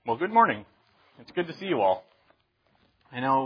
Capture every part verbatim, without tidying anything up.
Well, good morning. It's good to see you all. I know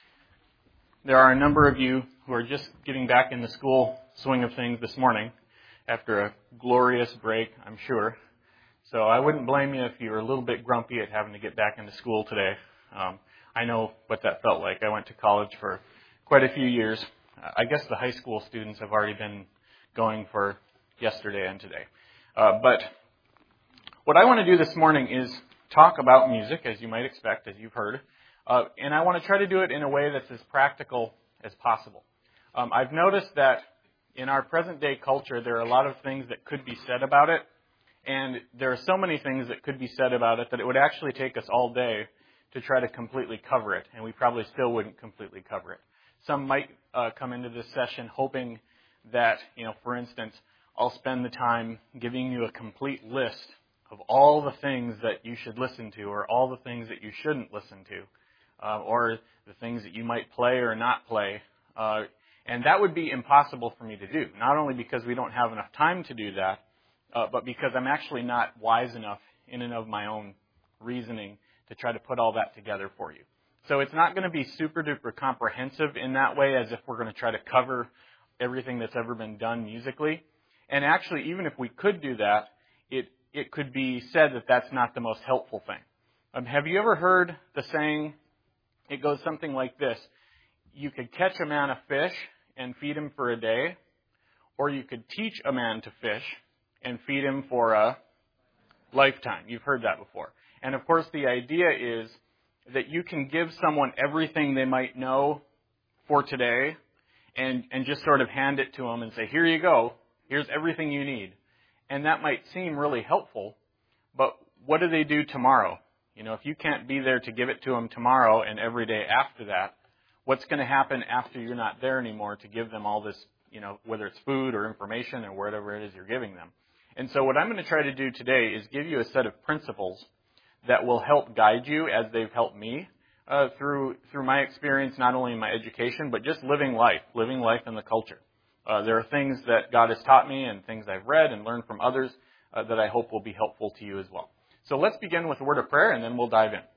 there are a number of you who are just getting back in the school swing of things this morning after a glorious break, I'm sure. So I wouldn't blame you if you were a little bit grumpy at having to get back into school today. Um, I know what that felt like. I went to college for quite a few years. I guess the high school students have already been going for yesterday and today. Uh, but what I want to do this morning is talk about music, as you might expect, as you've heard. Uh, and I want to try to do it in a way that's as practical as possible. Um, I've noticed that in our present-day culture, there are a lot of things that could be said about it. And there are so many things that could be said about it that it would actually take us all day to try to completely cover it. And we probably still wouldn't completely cover it. Some might uh, come into this session hoping that, you know, for instance, I'll spend the time giving you a complete list of all the things that you should listen to or all the things that you shouldn't listen to, uh, or the things that you might play or not play. Uh, and that would be impossible for me to do, not only because we don't have enough time to do that, uh, but because I'm actually not wise enough in and of my own reasoning to try to put all that together for you. So it's not going to be super duper comprehensive in that way as if we're going to try to cover everything that's ever been done musically. And actually, even if we could do that, it it could be said that that's not the most helpful thing. Um, have you ever heard the saying, it goes something like this: you could catch a man a fish and feed him for a day, or you could teach a man to fish and feed him for a lifetime. You've heard that before. And of course, the idea is that you can give someone everything they might know for today and, and just sort of hand it to them and say, here you go, here's everything you need. And that might seem really helpful, but what do they do tomorrow? You know, if you can't be there to give it to them tomorrow and every day after that, what's going to happen after you're not there anymore to give them all this, you know, whether it's food or information or whatever it is you're giving them? And so what I'm going to try to do today is give you a set of principles that will help guide you as they've helped me uh, through through my experience, not only in my education, but just living life, living life in the culture. Uh, there are things that God has taught me and things I've read and learned from others uh, that I hope will be helpful to you as well. So let's begin with a word of prayer and then we'll dive in.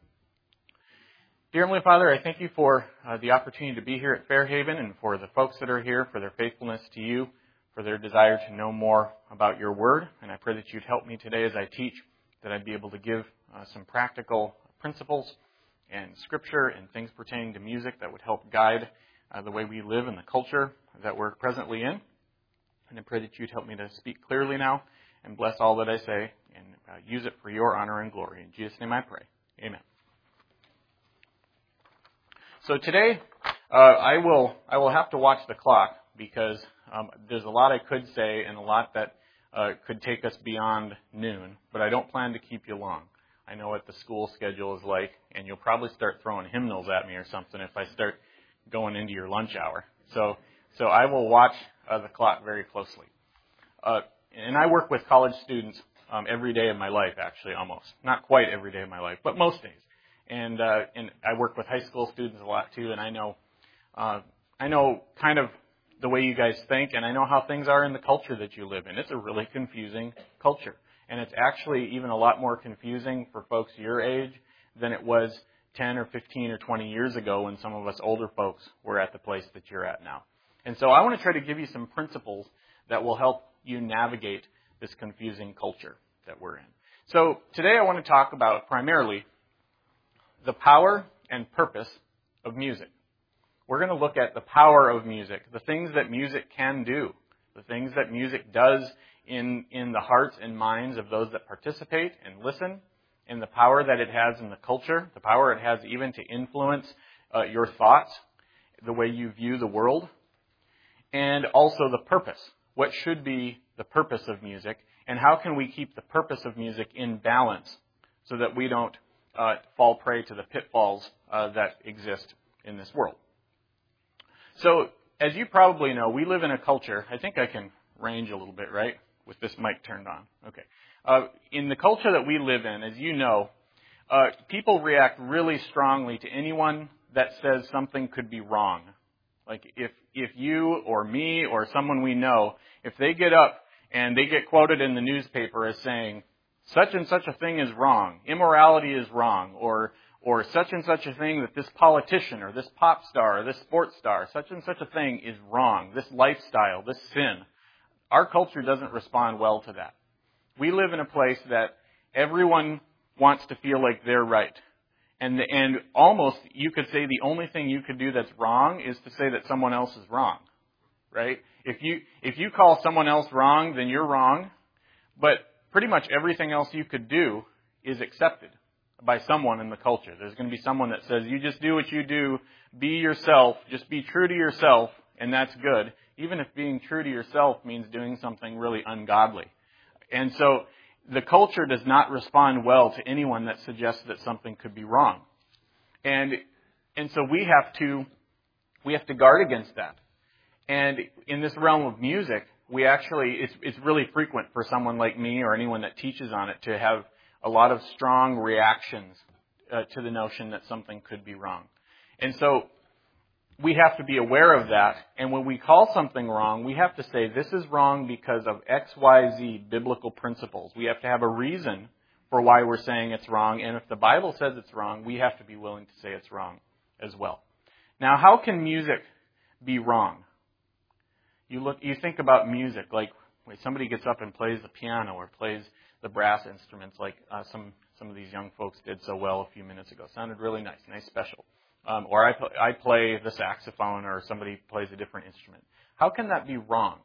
Dear Heavenly Father, I thank you for uh, the opportunity to be here at Fairhaven and for the folks that are here, for their faithfulness to you, for their desire to know more about your word. And I pray that you'd help me today as I teach, that I'd be able to give uh, some practical principles and scripture and things pertaining to music that would help guide uh, the way we live in the culture that we're presently in. And I pray that you'd help me to speak clearly now and bless all that I say and uh, use it for your honor and glory. In Jesus' name I pray. Amen. So today, uh, I will I will have to watch the clock because um, there's a lot I could say and a lot that uh, could take us beyond noon, but I don't plan to keep you long. I know what the school schedule is like, and you'll probably start throwing hymnals at me or something if I start going into your lunch hour. So so I will watch uh, the clock very closely. Uh, and I work with college students um, every day of my life, actually, almost. Not quite every day of my life, but most days. And uh, and I work with high school students a lot too, and I know uh, I know kind of the way you guys think, and I know how things are in the culture that you live in. It's a really confusing culture, and it's actually even a lot more confusing for folks your age than it was ten or fifteen or twenty years ago when some of us older folks were at the place that you're at now. And so I want to try to give you some principles that will help you navigate this confusing culture that we're in. So today I want to talk about primarily the power and purpose of music. We're going to look at the power of music, the things that music can do, the things that music does in, in the hearts and minds of those that participate and listen, and the power that it has in the culture, the power it has even to influence uh, your thoughts, the way you view the world, and also the purpose. What should be the purpose of music, and how can we keep the purpose of music in balance so that we don't uh, fall prey to the pitfalls uh, that exist in this world. So, as you probably know, we live in a culture, I think I can range a little bit, right, with this mic turned on. Okay. Uh, in the culture that we live in, as you know, uh, people react really strongly to anyone that says something could be wrong. Like if if you or me or someone we know, if they get up and they get quoted in the newspaper as saying such and such a thing is wrong, immorality is wrong, or or such and such a thing that this politician or this pop star or this sports star, such and such a thing is wrong, this lifestyle, this sin. Our culture doesn't respond well to that. We live in a place that everyone wants to feel like they're right. And and almost you could say the only thing you could do that's wrong is to say that someone else is wrong. Right? If you if you call someone else wrong, then you're wrong. But pretty much everything else you could do is accepted by someone in the culture. There's going to be someone that says, you just do what you do, be yourself, just be true to yourself, and that's good. Even if being true to yourself means doing something really ungodly. And so the culture does not respond well to anyone that suggests that something could be wrong. And and so we have to we have to guard against that. And in this realm of music, we actually it's it's really frequent for someone like me or anyone that teaches on it to have a lot of strong reactions uh, to the notion that something could be wrong. And so we have to be aware of that. And when we call something wrong, we have to say this is wrong because of X, Y, Z biblical principles. We have to have a reason for why we're saying it's wrong. And if the Bible says it's wrong, we have to be willing to say it's wrong as well. Now, how can music be wrong? You look, you think about music like when somebody gets up and plays the piano or plays the brass instruments like uh, some some of these young folks did so well a few minutes ago. Sounded really nice, nice special. Um, or I, pl- I play the saxophone or somebody plays a different instrument. How can that be wrong?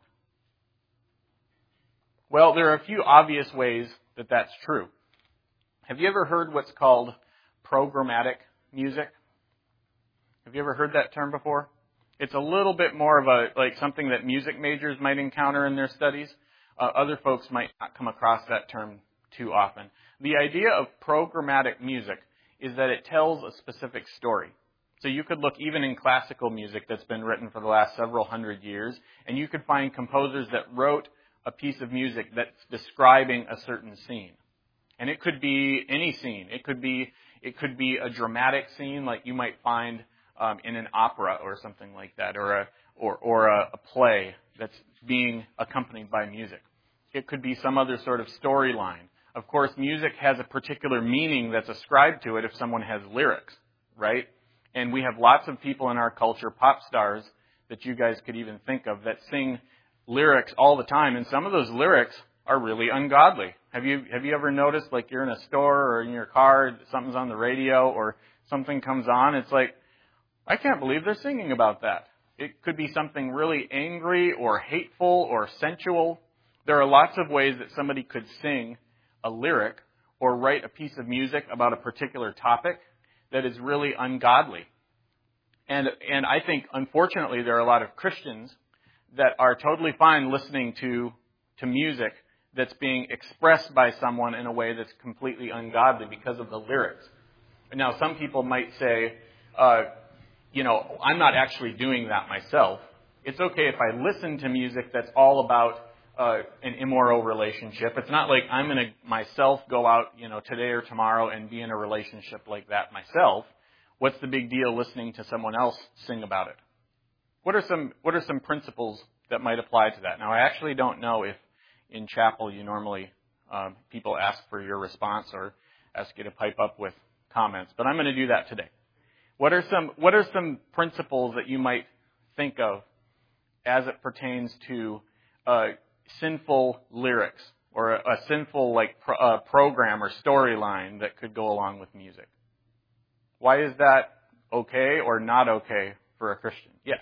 Well, there are a few obvious ways that that's true. Have you ever heard what's called programmatic music? Have you ever heard that term before? It's a little bit more of a like something that music majors might encounter in their studies. Uh, other folks might not come across that term too often. The idea of programmatic music is that it tells a specific story. So you could look even in classical music that's been written for the last several hundred years, and you could find composers that wrote a piece of music that's describing a certain scene. And it could be any scene. It could be it could be a dramatic scene like you might find um, in an opera or something like that, or a or or a, a play that's being accompanied by music. It could be some other sort of storyline. Of course, music has a particular meaning that's ascribed to it if someone has lyrics, right? And we have lots of people in our culture, pop stars, that you guys could even think of, that sing lyrics all the time. And some of those lyrics are really ungodly. Have you have you ever noticed, like you're in a store or in your car, something's on the radio or something comes on, it's like, I can't believe they're singing about that. It could be something really angry or hateful or sensual. There are lots of ways that somebody could sing a lyric or write a piece of music about a particular topic that is really ungodly. And and I think, unfortunately, there are a lot of Christians that are totally fine listening to to music that's being expressed by someone in a way that's completely ungodly because of the lyrics. Now, some people might say, uh, you know, I'm not actually doing that myself. It's okay if I listen to music that's all about uh, an immoral relationship. It's not like I'm going to myself go out, you know, today or tomorrow and be in a relationship like that myself. What's the big deal listening to someone else sing about it? What are some what are some principles that might apply to that? Now, I actually don't know if in chapel you normally um, people ask for your response or ask you to pipe up with comments, but I'm going to do that today. What are some what are some principles that you might think of as it pertains to uh, sinful lyrics or a, a sinful like pro, uh, program or storyline that could go along with music? Why is that okay or not okay for a Christian? Yes.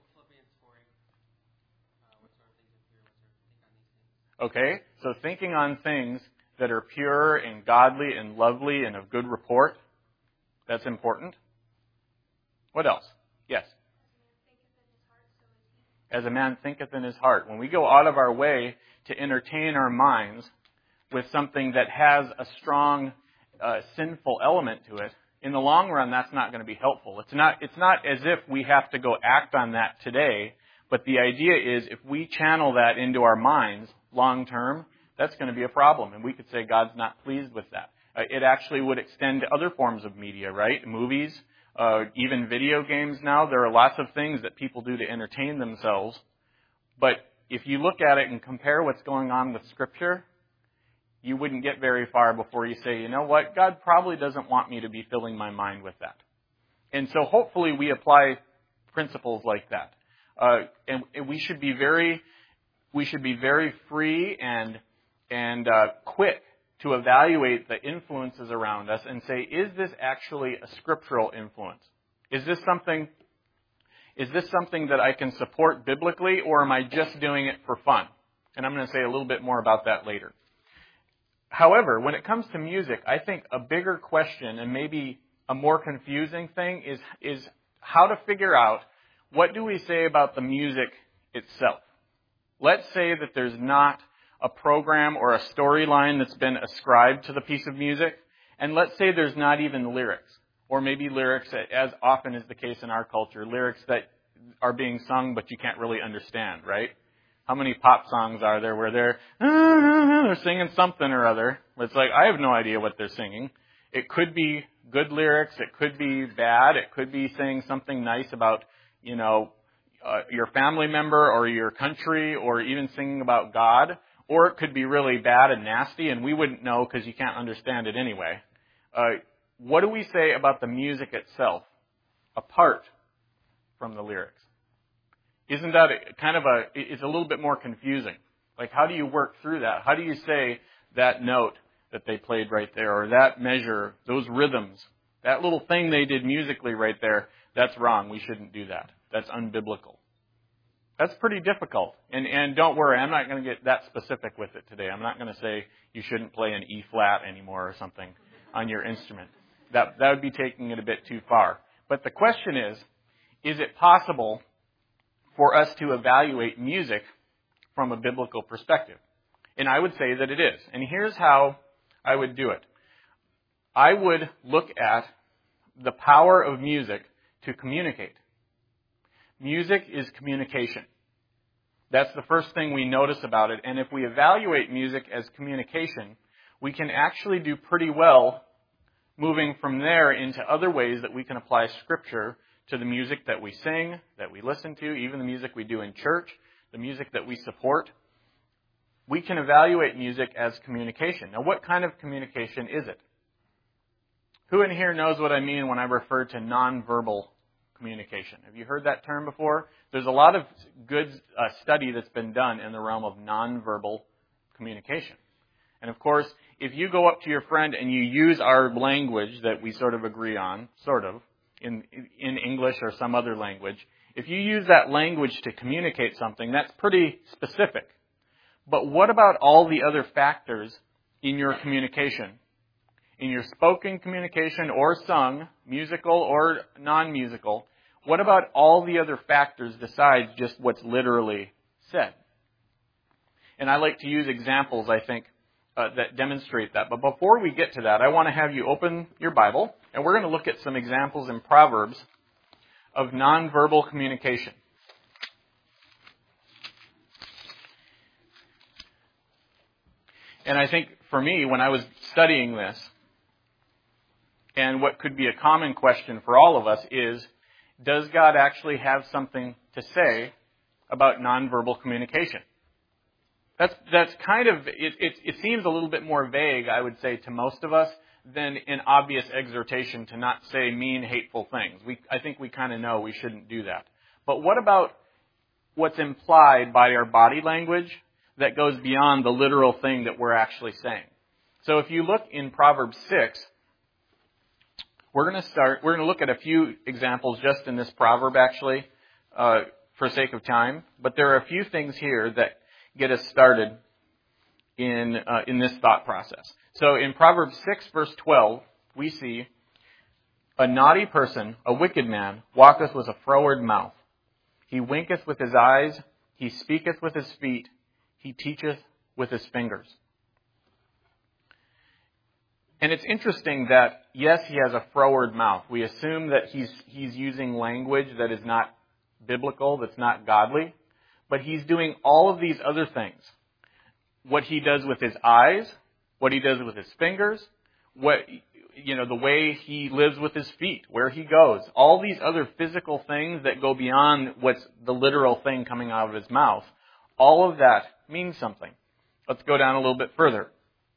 Okay, so thinking on things that are pure and godly and lovely and of good report, that's important. What else? Yes. As a man thinketh in his heart. When we go out of our way to entertain our minds with something that has a strong uh, sinful element to it, in the long run, that's not going to be helpful. It's not, it's not as if we have to go act on that today, but the idea is if we channel that into our minds long term, that's going to be a problem. And we could say God's not pleased with that. Uh, it actually would extend to other forms of media, right? Movies, uh, even video games now. There are lots of things that people do to entertain themselves. But if you look at it and compare what's going on with Scripture, you wouldn't get very far before you say, you know what, God probably doesn't want me to be filling my mind with that. And so hopefully we apply principles like that. Uh, and, and we should be very, we should be very free and, and uh, quick to evaluate the influences around us and say, is this actually a scriptural influence? Is this something, is this something that I can support biblically, or am I just doing it for fun? And I'm going to say a little bit more about that later. However, when it comes to music, I think a bigger question and maybe a more confusing thing is, is how to figure out, what do we say about the music itself? Let's say that there's not a program or a storyline that's been ascribed to the piece of music, and let's say there's not even lyrics, or maybe lyrics, as often is the case in our culture, lyrics that are being sung but you can't really understand, right? How many pop songs are there where they're, they're singing something or other? It's like, I have no idea what they're singing. It could be good lyrics, it could be bad, it could be saying something nice about, you know, uh, your family member or your country, or even singing about God. Or it could be really bad and nasty, and we wouldn't know because you can't understand it anyway. Uh, what do we say about the music itself, apart from the lyrics? Isn't that a, kind of a, it's a little bit more confusing. Like, how do you work through that? How do you say that note that they played right there, or that measure, those rhythms, that little thing they did musically right there, that's wrong. We shouldn't do that. That's unbiblical. That's pretty difficult. And, and don't worry, I'm not going to get that specific with it today. I'm not going to say you shouldn't play an E flat anymore or something on your instrument. That, that would be taking it a bit too far. But the question is, is it possible for us to evaluate music from a biblical perspective? And I would say that it is. And here's how I would do it. I would look at the power of music to communicate. Music is communication. That's the first thing we notice about it. And if we evaluate music as communication, we can actually do pretty well moving from there into other ways that we can apply Scripture to the music that we sing, that we listen to, even the music we do in church, the music that we support. We can evaluate music as communication. Now, what kind of communication is it? Who in here knows what I mean when I refer to nonverbal communication? Have you heard that term before? There's a lot of good uh, study that's been done in the realm of nonverbal communication. And of course, if you go up to your friend and you use our language that we sort of agree on, sort of, in, in English or some other language, if you use that language to communicate something, that's pretty specific. But what about all the other factors in your communication? In your spoken communication or sung, musical or non-musical, what about all the other factors besides just what's literally said? And I like to use examples, I think, uh, that demonstrate that. But before we get to that, I want to have you open your Bible, and we're going to look at some examples in Proverbs of nonverbal communication. And I think for me, when I was studying this, and what could be a common question for all of us is, does God actually have something to say about nonverbal communication? That's that's kind of, it, it, it seems a little bit more vague, I would say, to most of us than an obvious exhortation to not say mean, hateful things. We I think we kind of know we shouldn't do that. But what about what's implied by our body language that goes beyond the literal thing that we're actually saying? So if you look in Proverbs six, we're going to start, we're going to look at a few examples just in this proverb, actually, uh, for sake of time. But there are a few things here that get us started in uh, in this thought process. So in Proverbs six, verse twelve, we see, a naughty person, a wicked man, walketh with a froward mouth. He winketh with his eyes, he speaketh with his feet, he teacheth with his fingers. And it's interesting that, yes, he has a froward mouth. We assume that he's he's using language that is not biblical, that's not godly. But he's doing all of these other things. What he does with his eyes, what he does with his fingers, what you know, the way he lives with his feet, where he goes. All these other physical things that go beyond what's the literal thing coming out of his mouth. All of that means something. Let's go down a little bit further.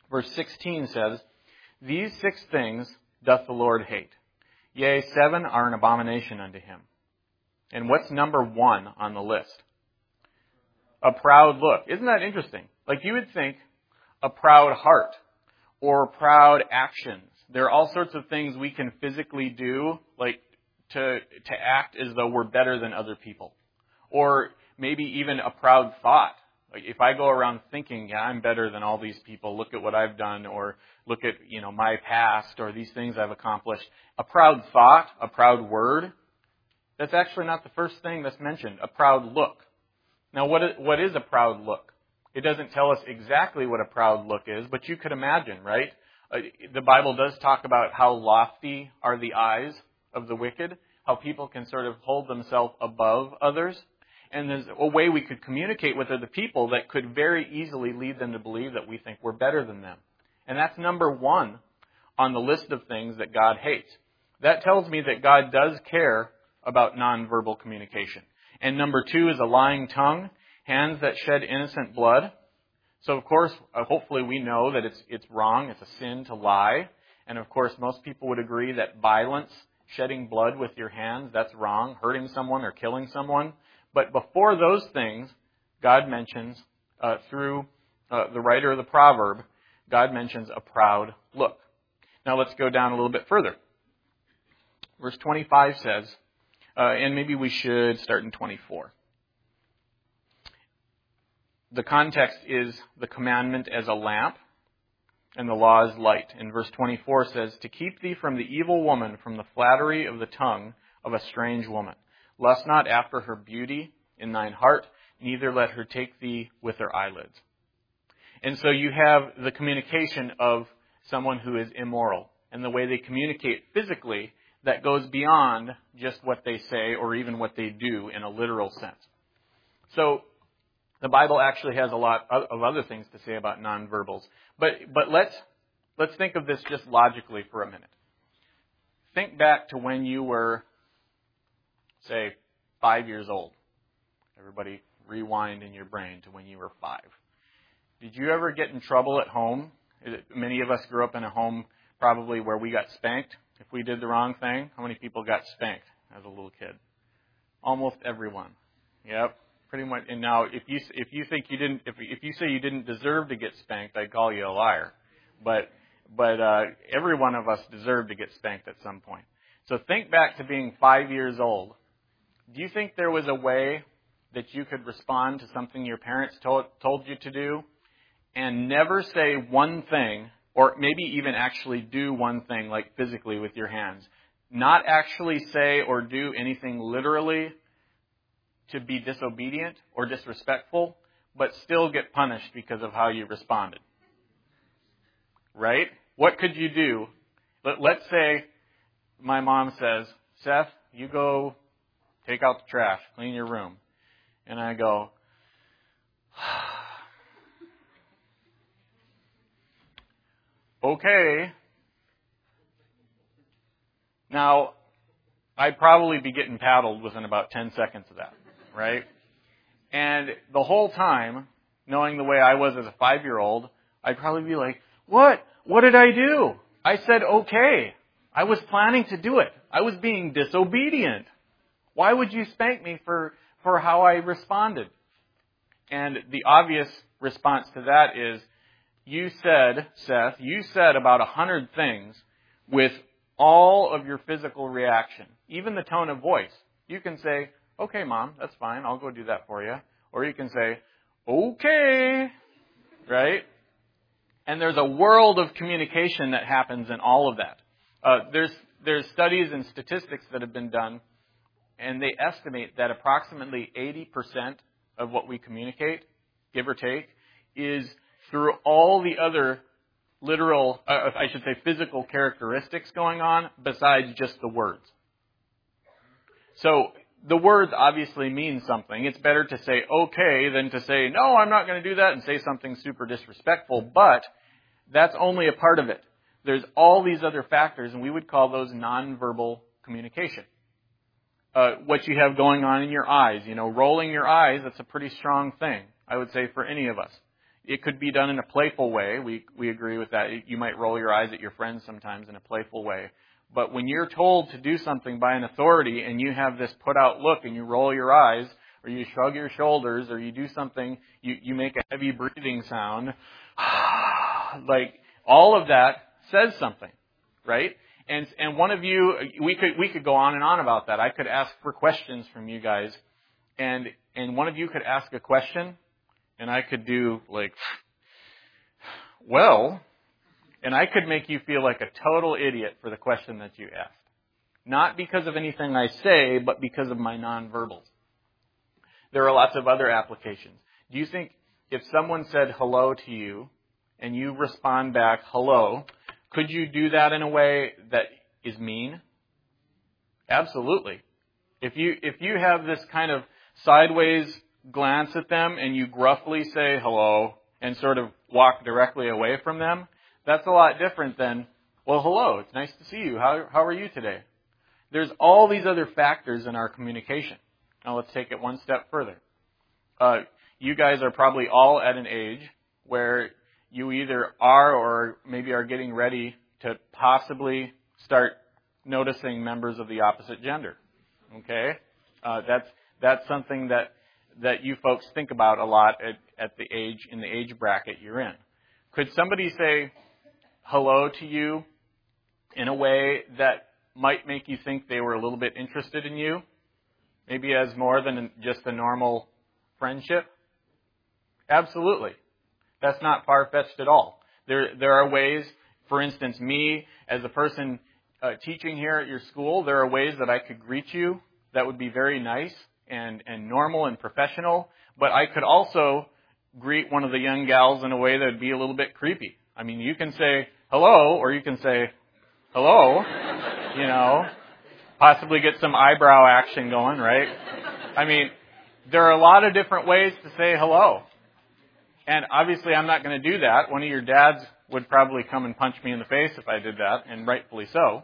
Verse sixteen says, "These six things doth the Lord hate. Yea, seven are an abomination unto him." And what's number one on the list? A proud look. Isn't that interesting? Like you would think a proud heart or proud actions. There are all sorts of things we can physically do, like to to act as though we're better than other people. Or maybe even a proud thought. Like if I go around thinking, yeah, I'm better than all these people, look at what I've done, or look at, you know, my past, or these things I've accomplished. A proud thought, a proud word, that's actually not the first thing that's mentioned, a proud look. Now, what is, what is a proud look? It doesn't tell us exactly what a proud look is, but you could imagine, right? Uh, the Bible does talk about how lofty are the eyes of the wicked, how people can sort of hold themselves above others. And there's a way we could communicate with other people that could very easily lead them to believe that we think we're better than them. And that's number one on the list of things that God hates. That tells me that God does care about nonverbal communication. And number two is a lying tongue, hands that shed innocent blood. So, of course, uh, hopefully we know that it's it's wrong, it's a sin to lie. And, of course, most people would agree that violence, shedding blood with your hands, that's wrong, hurting someone or killing someone. But before those things, God mentions, uh, through uh, the writer of the proverb, God mentions a proud look. Now let's go down a little bit further. Verse twenty-five says, uh, and maybe we should start in twenty-four. The context is the commandment as a lamp, and the law as light. And verse twenty-four says, "To keep thee from the evil woman, from the flattery of the tongue of a strange woman. Lust not after her beauty in thine heart, neither let her take thee with her eyelids." And so you have the communication of someone who is immoral, and the way they communicate physically that goes beyond just what they say or even what they do in a literal sense. So the Bible actually has a lot of other things to say about nonverbals. But but let's let's think of this just logically for a minute. Think back to when you were, say, five years old. Everybody rewind in your brain to when you were five. Did you ever get in trouble at home? Many of us grew up in a home probably where we got spanked if we did the wrong thing. How many people got spanked as a little kid? Almost everyone. Yep, pretty much. And now, if you if you think you didn't, if if you say you didn't deserve to get spanked, I'd call you a liar. But but uh, every one of us deserved to get spanked at some point. So think back to being five years old. Do you think there was a way that you could respond to something your parents told, told you to do and never say one thing, or maybe even actually do one thing, like physically with your hands? Not actually say or do anything literally to be disobedient or disrespectful, but still get punished because of how you responded. Right? What could you do? Let, let's say my mom says, "Seth, you go take out the trash, clean your room." And I go, "Okay." Now, I'd probably be getting paddled within about ten seconds of that, right? And the whole time, knowing the way I was as a five-year-old, I'd probably be like, what? What did I do? I said okay. I was planning to do it. I was being disobedient. Why would you spank me for, for how I responded? And the obvious response to that is, you said, Seth, you said about a hundred things with all of your physical reaction, even the tone of voice. You can say, "Okay, Mom, that's fine. I'll go do that for you." Or you can say, "Okay," right? And there's a world of communication that happens in all of that. Uh, there's there's studies and statistics that have been done, and they estimate that approximately eighty percent of what we communicate, give or take, is through all the other literal, uh, I should say physical characteristics going on besides just the words. So the words obviously mean something. It's better to say okay than to say, "No, I'm not going to do that," and say something super disrespectful. But that's only a part of it. There's all these other factors, and we would call those nonverbal communication. Uh, what you have going on in your eyes, you know, rolling your eyes, that's a pretty strong thing, I would say, for any of us. it could be done in a playful way. We we agree with that. You might roll your eyes at your friends sometimes in a playful way. But when you're told to do something by an authority and you have this put out look and you roll your eyes or you shrug your shoulders or you do something, you, you make a heavy breathing sound, like all of that says something, right? And and one of you, we could we could go on and on about that. I could ask for questions from you guys, and and one of you could ask a question, and I could do like, well, and I could make you feel like a total idiot for the question that you asked. Not because of anything I say, but because of my nonverbals. There are lots of other applications. Do you think if someone said hello to you, and you respond back, hello, could you do that in a way that is mean? Absolutely. If you if you have this kind of sideways glance at them and you gruffly say hello and sort of walk directly away from them, that's a lot different than, well, hello, it's nice to see you. How how are you today? There's all these other factors in our communication. Now let's take it one step further. Uh, you guys are probably all at an age where you either are or maybe are getting ready to possibly start noticing members of the opposite gender. Okay? Uh, that's that's something that that you folks think about a lot at, at the age in the age bracket you're in. Could somebody say hello to you in a way that might make you think they were a little bit interested in you? Maybe as more than just a normal friendship? Absolutely. That's not far-fetched at all. There there are ways, for instance, me as a person uh, teaching here at your school, there are ways that I could greet you that would be very nice and, and normal and professional, but I could also greet one of the young gals in a way that would be a little bit creepy. I mean, you can say hello, or you can say hello, you know, possibly get some eyebrow action going, right? I mean, there are a lot of different ways to say hello. And obviously I'm not going to do that. One of your dads would probably come and punch me in the face if I did that, and rightfully so.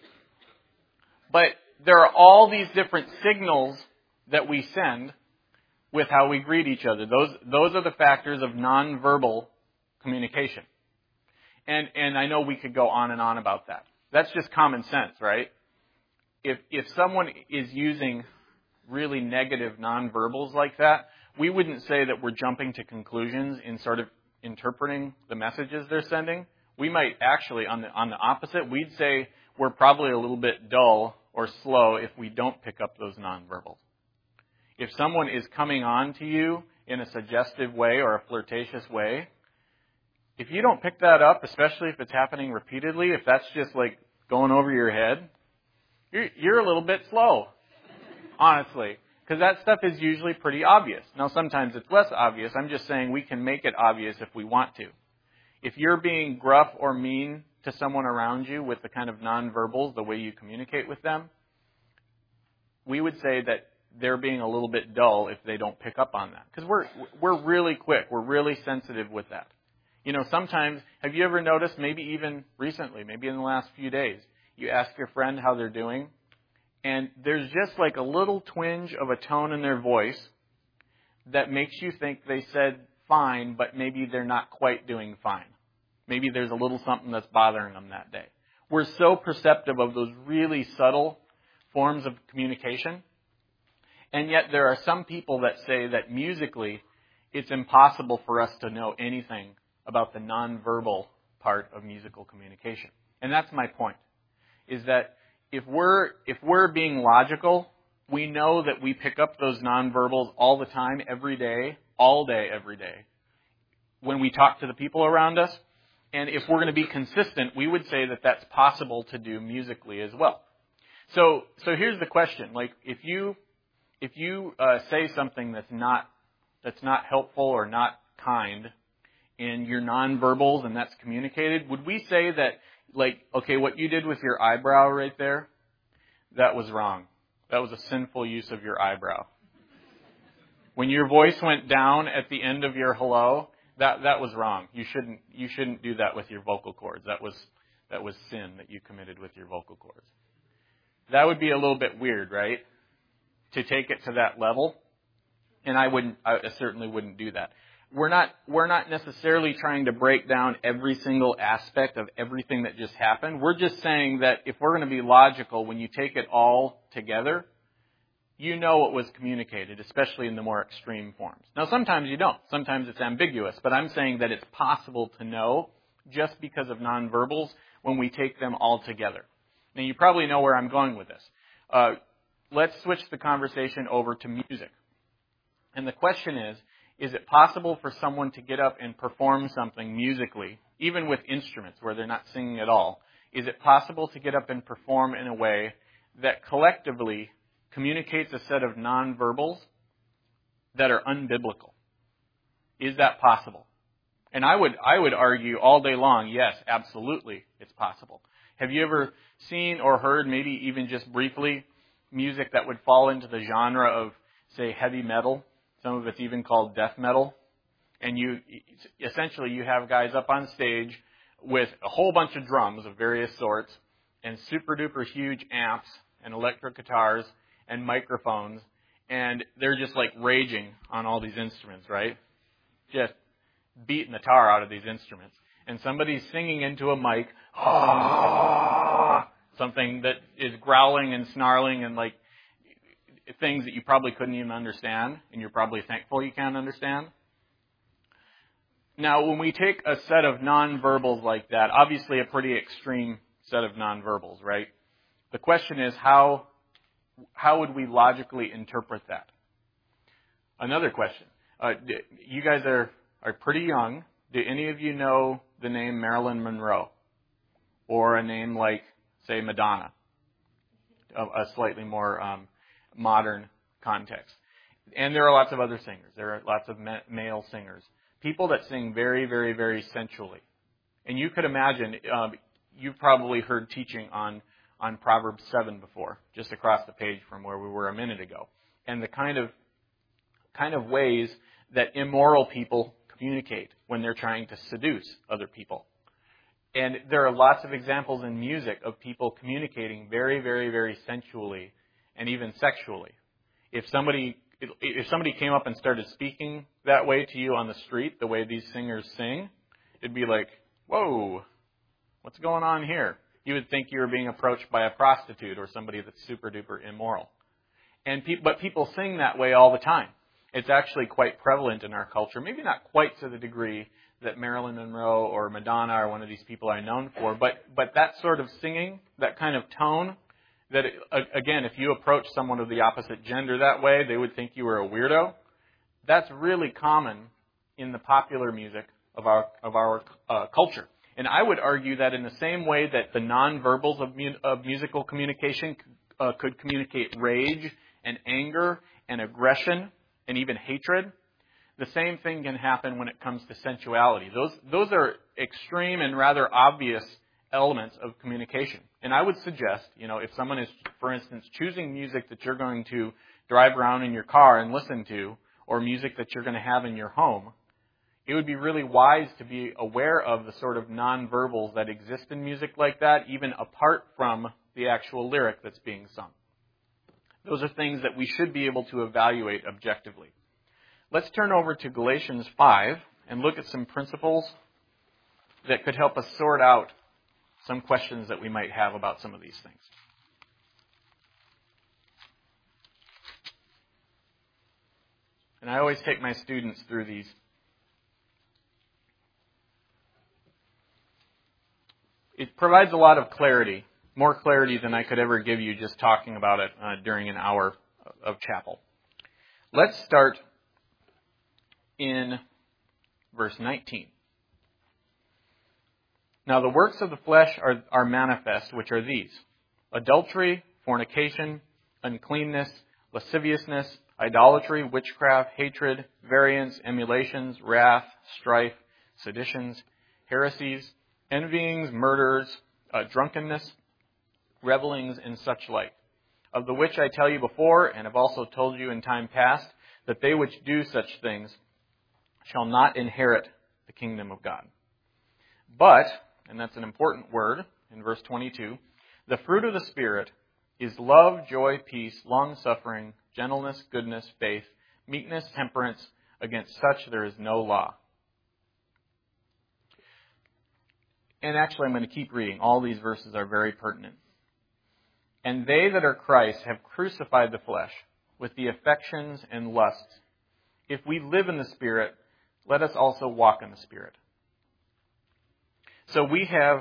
But there are all these different signals that we send with how we greet each other. Those those are the factors of nonverbal communication. And and I know we could go on and on about that. That's just common sense, right? If if someone is using really negative nonverbals like that, we wouldn't say that we're jumping to conclusions in sort of interpreting the messages they're sending. We might actually, on the on the opposite, we'd say we're probably a little bit dull or slow if we don't pick up those nonverbals. If someone is coming on to you in a suggestive way or a flirtatious way, if you don't pick that up, especially if it's happening repeatedly, if that's just like going over your head, you're, you're a little bit slow, honestly. Because that stuff is usually pretty obvious. Now, sometimes it's less obvious. I'm just saying we can make it obvious if we want to. If you're being gruff or mean to someone around you with the kind of nonverbals, the way you communicate with them, we would say that they're being a little bit dull if they don't pick up on that. Because we're we're really quick. We're really sensitive with that. You know, sometimes, have you ever noticed, maybe even recently, maybe in the last few days, you ask your friend how they're doing, and there's just like a little twinge of a tone in their voice that makes you think they said fine, but maybe they're not quite doing fine. Maybe there's a little something that's bothering them that day. We're so perceptive of those really subtle forms of communication. And yet there are some people that say that musically it's impossible for us to know anything about the nonverbal part of musical communication. And that's my point, is that If we're if we're being logical, we know that we pick up those nonverbals all the time, every day, all day, every day, when we talk to the people around us. And if we're going to be consistent, we would say that that's possible to do musically as well. So so here's the question: like if you if you uh, say something that's not that's not helpful or not kind in your nonverbals, and that's communicated, would we say that? Like, okay, what you did with your eyebrow right there, that was wrong. That was a sinful use of your eyebrow. When your voice went down at the end of your hello, that that was wrong. You shouldn't you shouldn't do that with your vocal cords. That was that was sin that you committed with your vocal cords. That would be a little bit weird, right? To take it to that level. And I wouldn't I certainly wouldn't do that. we're not we're not necessarily trying to break down every single aspect of everything that just happened. We're just saying that if we're going to be logical, when you take it all together, you know what was communicated, especially in the more extreme forms. Now, sometimes you don't. Sometimes it's ambiguous. But I'm saying that it's possible to know just because of nonverbals when we take them all together. Now, you probably know where I'm going with this. Uh, let's switch the conversation over to music. And the question is, is it possible for someone to get up and perform something musically, even with instruments where they're not singing at all? Is it possible to get up and perform in a way that collectively communicates a set of nonverbals that are unbiblical? Is that possible? And I would I would argue all day long, yes, absolutely, it's possible. Have you ever seen or heard, maybe even just briefly, music that would fall into the genre of, say, heavy metal? Some of it's even called death metal. And you essentially you have guys up on stage with a whole bunch of drums of various sorts and super duper huge amps and electric guitars and microphones, and they're just like raging on all these instruments, right? Just beating the tar out of these instruments. And somebody's singing into a mic, ah, something that is growling and snarling and like things that you probably couldn't even understand, and you're probably thankful you can't understand. Now, when we take a set of nonverbals like that, obviously a pretty extreme set of nonverbals, right? The question is, how how would we logically interpret that? Another question. Uh, you guys are, are pretty young. Do any of you know the name Marilyn Monroe? Or a name like, say, Madonna? A, a slightly more um, modern context. And there are lots of other singers. There are lots of ma- male singers. People that sing very, very, very sensually. And you could imagine, um, you've probably heard teaching on, on Proverbs seven before, just across the page from where we were a minute ago. And the kind of kind of ways that immoral people communicate when they're trying to seduce other people. And there are lots of examples in music of people communicating very, very, very sensually and even sexually. If somebody if somebody came up and started speaking that way to you on the street, the way these singers sing, it'd be like, whoa, what's going on here? You would think you were being approached by a prostitute or somebody that's super duper immoral. And pe- but people sing that way all the time. It's actually quite prevalent in our culture, maybe not quite to the degree that Marilyn Monroe or Madonna or one of these people are known for, but but that sort of singing, that kind of tone, that, it, again, if you approach someone of the opposite gender that way, they would think you were a weirdo. That's really common in the popular music of our of our uh, culture. And I would argue that in the same way that the nonverbals of, mu- of musical communication uh, could communicate rage and anger and aggression and even hatred, the same thing can happen when it comes to sensuality. Those those are extreme and rather obvious elements of communication. And I would suggest, you know, if someone is, for instance, choosing music that you're going to drive around in your car and listen to, or music that you're going to have in your home, it would be really wise to be aware of the sort of nonverbals that exist in music like that, even apart from the actual lyric that's being sung. Those are things that we should be able to evaluate objectively. Let's turn over to Galatians five and look at some principles that could help us sort out some questions that we might have about some of these things. And I always take my students through these. It provides a lot of clarity, more clarity than I could ever give you just talking about it uh, during an hour of chapel. Let's start in verse nineteen. Now the works of the flesh are, are manifest, which are these: adultery, fornication, uncleanness, lasciviousness, idolatry, witchcraft, hatred, variance, emulations, wrath, strife, seditions, heresies, envyings, murders, uh, drunkenness, revelings, and such like, of the which I tell you before, and have also told you in time past, that they which do such things shall not inherit the kingdom of God. But, and that's an important word in verse twenty-two, the fruit of the Spirit is love, joy, peace, long-suffering, gentleness, goodness, faith, meekness, temperance. Against such there is no law. And actually, I'm going to keep reading. All these verses are very pertinent. And they that are Christ have crucified the flesh with the affections and lusts. If we live in the Spirit, let us also walk in the Spirit. So we have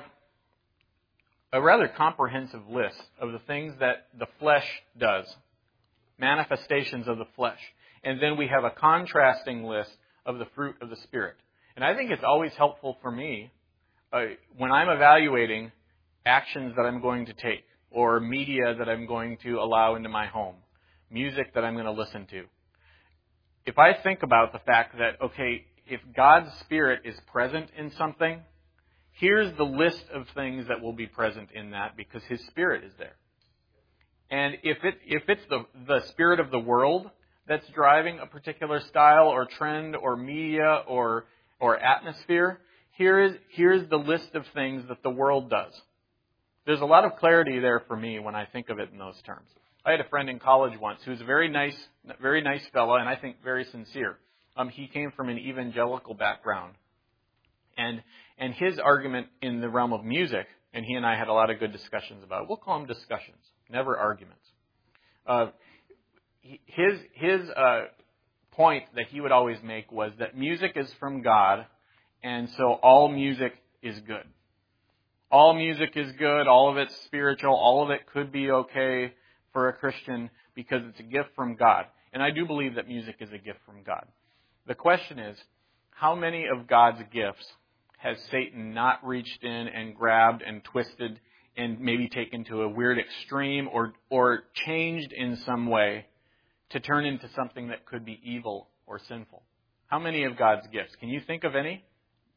a rather comprehensive list of the things that the flesh does, manifestations of the flesh. And then we have a contrasting list of the fruit of the Spirit. And I think it's always helpful for me uh, when I'm evaluating actions that I'm going to take, or media that I'm going to allow into my home, music that I'm going to listen to. If I think about the fact that, okay, if God's Spirit is present in something, here's the list of things that will be present in that because His Spirit is there. And if it if it's the, the spirit of the world that's driving a particular style or trend or media or or atmosphere, here is here's the list of things that the world does. There's a lot of clarity there for me when I think of it in those terms. I had a friend in college once who's a very nice, very nice fellow, and I think very sincere. Um, he came from an evangelical background, and and his argument in the realm of music, and he and I had a lot of good discussions about it. We'll call them discussions, never arguments. Uh, his his uh, point that he would always make was that music is from God, and so all music is good. All music is good, all of it's spiritual, all of it could be okay for a Christian because it's a gift from God. And I do believe that music is a gift from God. The question is, how many of God's gifts has Satan not reached in and grabbed and twisted and maybe taken to a weird extreme or or changed in some way to turn into something that could be evil or sinful? How many of God's gifts? Can you think of any?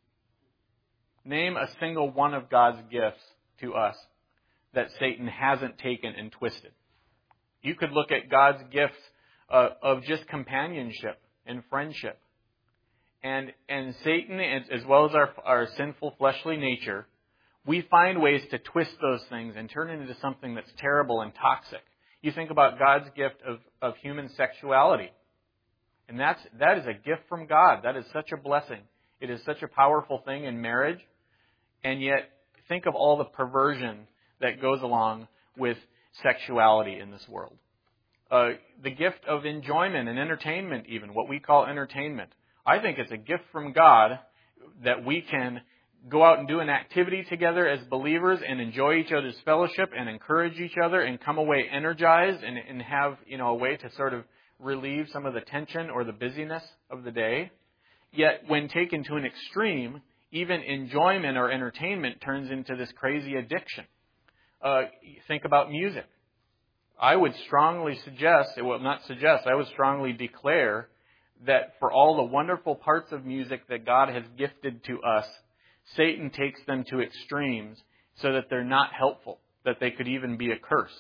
Name a single one of God's gifts to us that Satan hasn't taken and twisted. You could look at God's gifts uh, of just companionship and friendship. And and Satan, as well as our, our sinful fleshly nature, we find ways to twist those things and turn it into something that's terrible and toxic. You think about God's gift of, of human sexuality. And that's that is a gift from God. That is such a blessing. It is such a powerful thing in marriage. And yet, think of all the perversion that goes along with sexuality in this world. Uh, the gift of enjoyment and entertainment even, what we call entertainment. I think it's a gift from God that we can go out and do an activity together as believers and enjoy each other's fellowship and encourage each other and come away energized and, and have, you know, a way to sort of relieve some of the tension or the busyness of the day. Yet when taken to an extreme, even enjoyment or entertainment turns into this crazy addiction. Uh, think about music. I would strongly suggest, well, not suggest, I would strongly declare that for all the wonderful parts of music that God has gifted to us, Satan takes them to extremes so that they're not helpful, that they could even be a curse.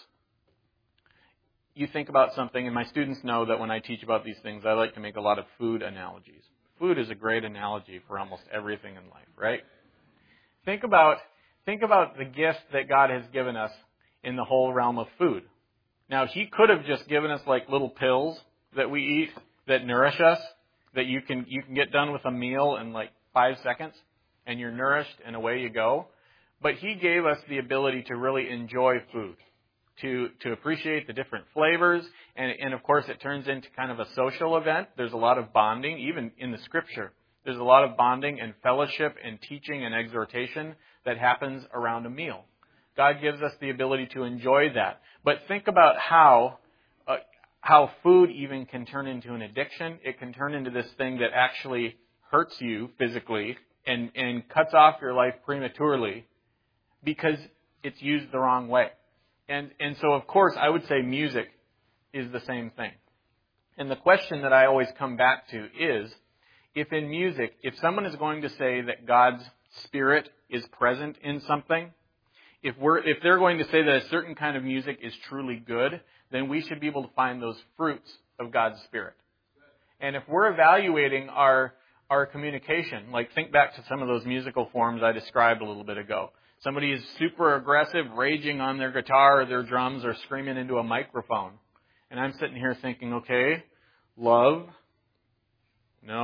You think about something, and my students know that when I teach about these things, I like to make a lot of food analogies. Food is a great analogy for almost everything in life, right? Think about think about the gift that God has given us in the whole realm of food. Now, He could have just given us like little pills that we eat that nourish us, that you can you can get done with a meal in like five seconds, and you're nourished, and away you go. But He gave us the ability to really enjoy food, to to appreciate the different flavors, and, and of course it turns into kind of a social event. There's a lot of bonding, even in the Scripture. There's a lot of bonding and fellowship and teaching and exhortation that happens around a meal. God gives us the ability to enjoy that. But think about how uh, how food even can turn into an addiction. It can turn into this thing that actually hurts you physically and, and cuts off your life prematurely because it's used the wrong way. And and so, of course, I would say music is the same thing. And the question that I always come back to is, if in music, if someone is going to say that God's Spirit is present in something, if we're if they're going to say that a certain kind of music is truly good, then we should be able to find those fruits of God's Spirit. And if we're evaluating our our communication, like think back to some of those musical forms I described a little bit ago. Somebody is super aggressive, raging on their guitar or their drums or screaming into a microphone. And I'm sitting here thinking, okay, love, no,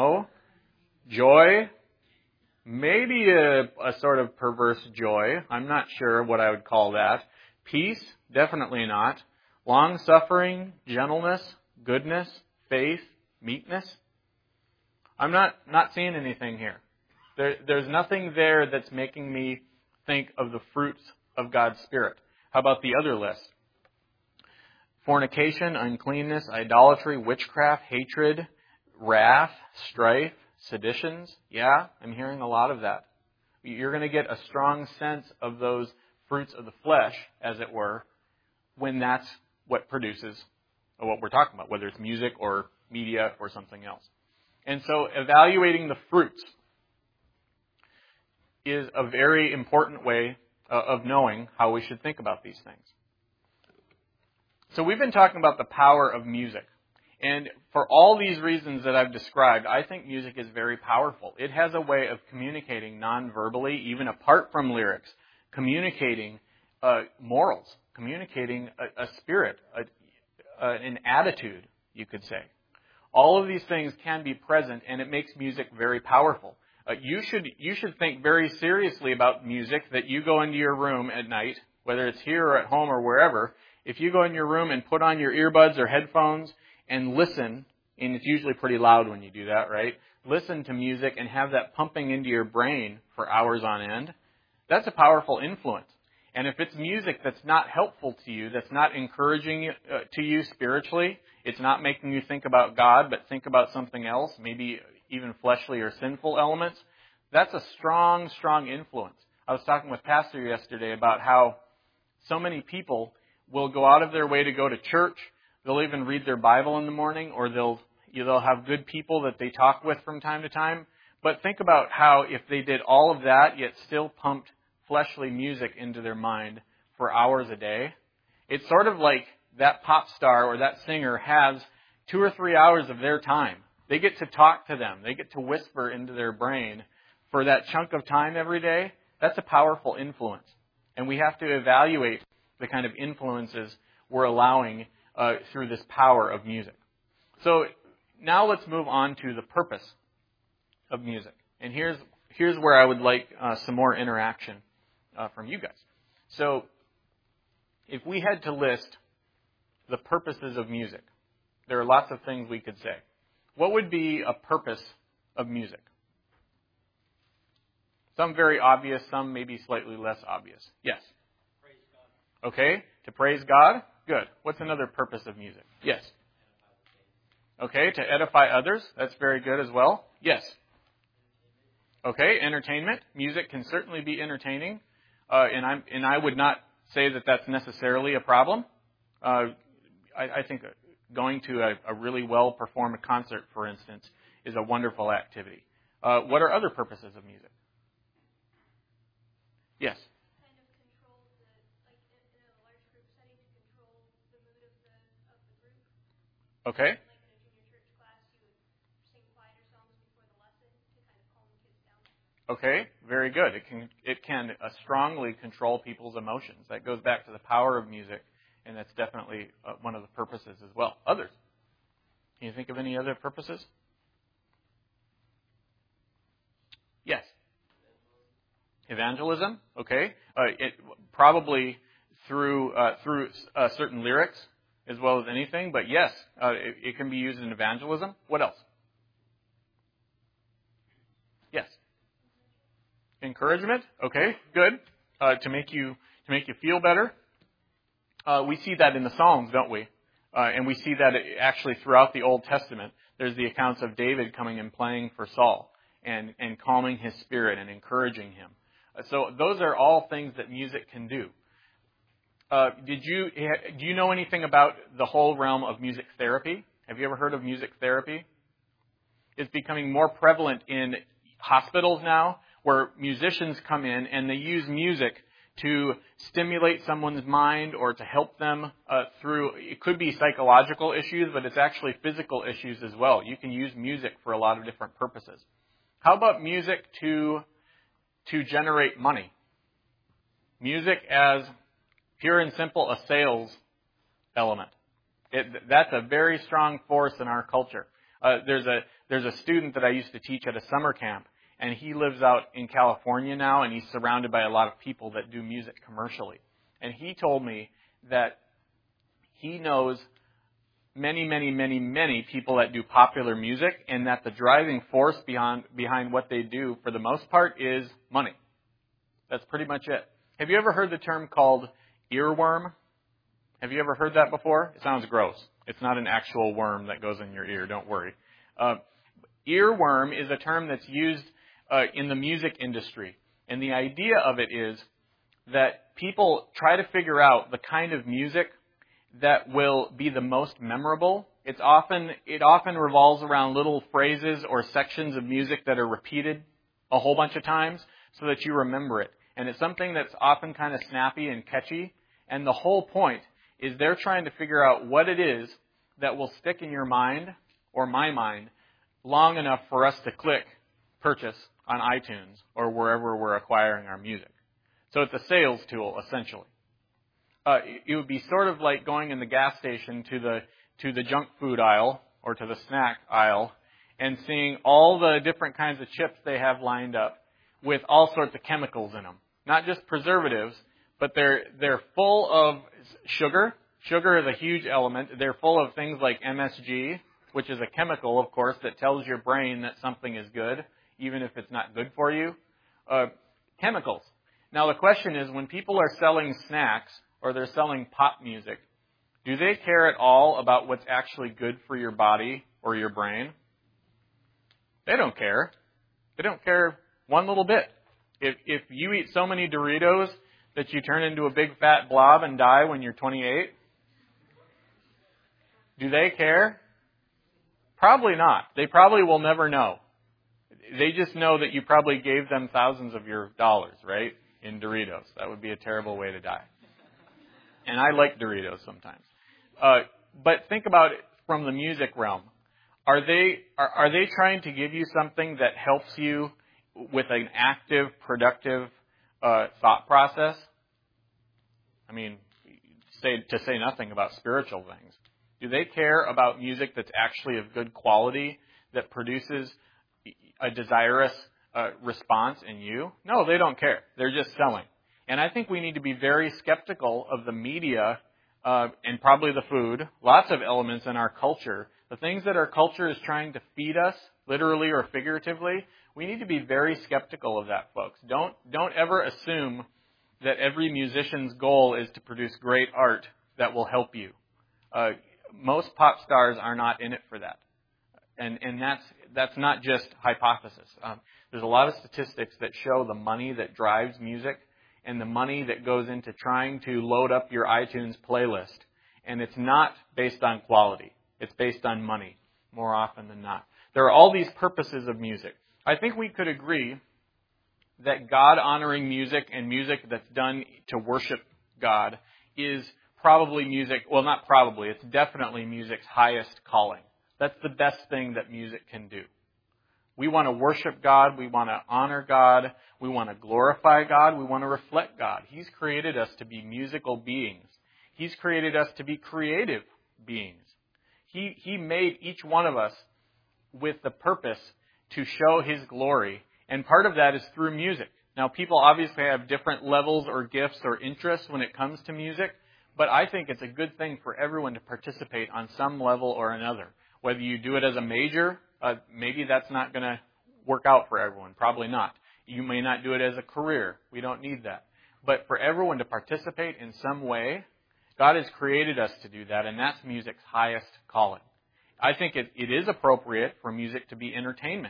Joy, maybe a, a sort of perverse joy. I'm not sure what I would call that. Peace, definitely not. Long-suffering, gentleness, goodness, faith, meekness. I'm not, not seeing anything here. There, there's nothing there that's making me think of the fruits of God's Spirit. How about the other list? Fornication, uncleanness, idolatry, witchcraft, hatred, wrath, strife, seditions. Yeah, I'm hearing a lot of that. You're going to get a strong sense of those fruits of the flesh, as it were, when that's what produces what we're talking about, whether it's music or media or something else. And so evaluating the fruits is a very important way uh, of knowing how we should think about these things. So we've been talking about the power of music. And for all these reasons that I've described, I think music is very powerful. It has a way of communicating non-verbally, even apart from lyrics, communicating uh, morals, communicating a, a spirit, a, a, an attitude, you could say. All of these things can be present, and it makes music very powerful. Uh, you should you should think very seriously about music that you go into your room at night, whether it's here or at home or wherever. If you go in your room and put on your earbuds or headphones and listen, and it's usually pretty loud when you do that, right? Listen to music and have that pumping into your brain for hours on end, that's a powerful influence. And if it's music that's not helpful to you, that's not encouraging you, uh, to you spiritually, it's not making you think about God, but think about something else, maybe even fleshly or sinful elements, that's a strong, strong influence. I was talking with Pastor yesterday about how so many people will go out of their way to go to church. They'll even read their Bible in the morning, or they'll you know, they'll have good people that they talk with from time to time. But think about how if they did all of that, yet still pumped fleshly music into their mind for hours a day, it's sort of like that pop star or that singer has two or three hours of their time. They get to talk to them. They get to whisper into their brain for that chunk of time every day. That's a powerful influence. And we have to evaluate the kind of influences we're allowing uh, through this power of music. So now let's move on to the purpose of music. And here's here's where I would like uh, some more interaction uh, from you guys. So if we had to list the purposes of music, there are lots of things we could say. What would be a purpose of music? Some very obvious, some maybe slightly less obvious. Yes? Praise God. Okay, to praise God? Good. What's another purpose of music? Yes? Okay, to edify others? That's very good as well. Yes? Okay, entertainment. Music can certainly be entertaining, uh, and, I'm, and I would not say that that's necessarily a problem. Uh, I, I think going to a, a really well-performed concert, for instance, is a wonderful activity. Uh, what are other purposes of music? Yes? Kind of control the, like in, in a large group setting, to control the mood of the of the group. Okay. Like in a junior church class, you would sing quieter songs before the lesson to kind of calm the kids down. Okay, very good. It can it can uh, strongly control people's emotions. That goes back to the power of music, and that's definitely uh, one of the purposes as well. Others? Can you think of any other purposes? Yes. Evangelism, okay. Uh, it probably through uh, through uh, certain lyrics as well as anything, but yes, uh, it, it can be used in evangelism. What else? Yes. Encouragement, okay, good. Uh, to make you to make you feel better. Uh, we see that in the Psalms, don't we? Uh, and we see that actually throughout the Old Testament. There's the accounts of David coming and playing for Saul and and calming his spirit and encouraging him. So those are all things that music can do. Uh, did you do you know anything about the whole realm of music therapy? Have you ever heard of music therapy? It's becoming more prevalent in hospitals now, where musicians come in and they use music to stimulate someone's mind or to help them uh, through. It could be psychological issues, but it's actually physical issues as well. You can use music for a lot of different purposes. How about music to to generate money? Music as pure and simple a sales element. It, that's a very strong force in our culture. Uh, there's a there's a student that I used to teach at a summer camp, and he lives out in California now, and he's surrounded by a lot of people that do music commercially. And he told me that he knows many, many, many, many people that do popular music, and that the driving force behind behind what they do, for the most part, is money. That's pretty much it. Have you ever heard the term called earworm? Have you ever heard that before? It sounds gross. It's not an actual worm that goes in your ear, don't worry. Uh, earworm is a term that's used uh, in the music industry. And the idea of it is that people try to figure out the kind of music that will be the most memorable. It's often, it often revolves around little phrases or sections of music that are repeated a whole bunch of times so that you remember it. And it's something that's often kind of snappy and catchy. And the whole point is they're trying to figure out what it is that will stick in your mind or my mind long enough for us to click purchase on iTunes or wherever we're acquiring our music. So it's a sales tool, essentially. Uh, it would be sort of like going in the gas station to the to the junk food aisle or to the snack aisle and seeing all the different kinds of chips they have lined up with all sorts of chemicals in them. Not just preservatives, but they're they're full of sugar. Sugar is a huge element. They're full of things like M S G, which is a chemical, of course, that tells your brain that something is good, even if it's not good for you. Uh, chemicals. Now, the question is, when people are selling snacks or they're selling pop music, do they care at all about what's actually good for your body or your brain? They don't care. They don't care one little bit. If if you eat so many Doritos that you turn into a big fat blob and die when you're twenty-eight, do they care? Probably not. They probably will never know. They just know that you probably gave them thousands of your dollars, right, in Doritos. That would be a terrible way to die. And I like Doritos sometimes. Uh, but think about it from the music realm. Are they are, are they trying to give you something that helps you with an active, productive uh, thought process? I mean, say to say nothing about spiritual things. Do they care about music that's actually of good quality, that produces a desirous uh, response in you? No, they don't care. They're just selling. And I think we need to be very skeptical of the media uh, and probably the food, lots of elements in our culture, the things that our culture is trying to feed us, literally or figuratively. We need to be very skeptical of that, folks. Don't don't ever assume that every musician's goal is to produce great art that will help you. Uh, most pop stars are not in it for that. And and that's that's not just hypothesis. Um, there's a lot of statistics that show the money that drives music and the money that goes into trying to load up your iTunes playlist. And it's not based on quality. It's based on money, more often than not. There are all these purposes of music. I think we could agree that God-honoring music and music that's done to worship God is probably music, well, not probably, it's definitely music's highest calling. That's the best thing that music can do. We want to worship God. We want to honor God. We want to glorify God. We want to reflect God. He's created us to be musical beings. He's created us to be creative beings. He, he made each one of us with the purpose to show His glory. And part of that is through music. Now, people obviously have different levels or gifts or interests when it comes to music. But I think it's a good thing for everyone to participate on some level or another. Whether you do it as a major, uh, maybe that's not going to work out for everyone. Probably not. You may not do it as a career. We don't need that. But for everyone to participate in some way, God has created us to do that, and that's music's highest calling. I think it, it is appropriate for music to be entertainment.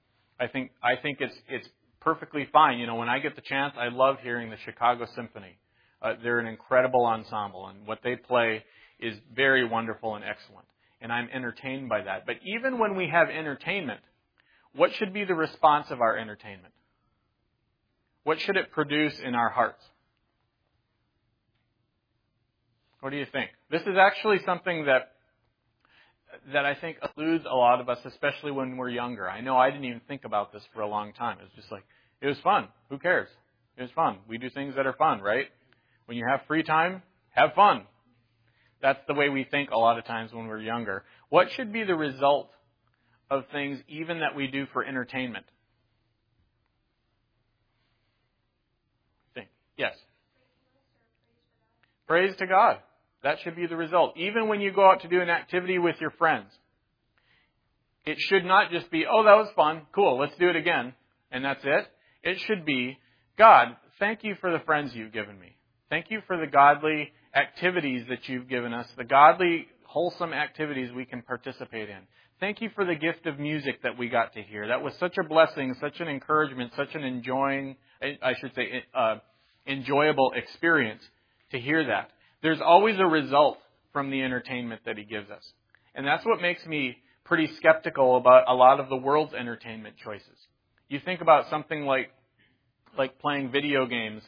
I think I think it's it's perfectly fine. You know, when I get the chance, I love hearing the Chicago Symphony. Uh, they're an incredible ensemble, and what they play is very wonderful and excellent. And I'm entertained by that. But even when we have entertainment, what should be the response of our entertainment? What should it produce in our hearts? What do you think? This is actually something that that I think eludes a lot of us, especially when we're younger. I know I didn't even think about this for a long time. It was just like, it was fun. Who cares? It was fun. We do things that are fun, right? When you have free time, have fun. That's the way we think a lot of times when we're younger. What should be the result of things even that we do for entertainment? Think. Yes. Praise to God. That should be the result. Even when you go out to do an activity with your friends, it should not just be, oh, that was fun, cool, let's do it again, and that's it. It should be, God, thank you for the friends you've given me. Thank you for the godly activities that you've given us, the godly, wholesome activities we can participate in. Thank you for the gift of music that we got to hear. That was such a blessing, such an encouragement, such an enjoying, I should say, uh, enjoyable experience to hear that. There's always a result from the entertainment that He gives us. And that's what makes me pretty skeptical about a lot of the world's entertainment choices. You think about something like like playing video games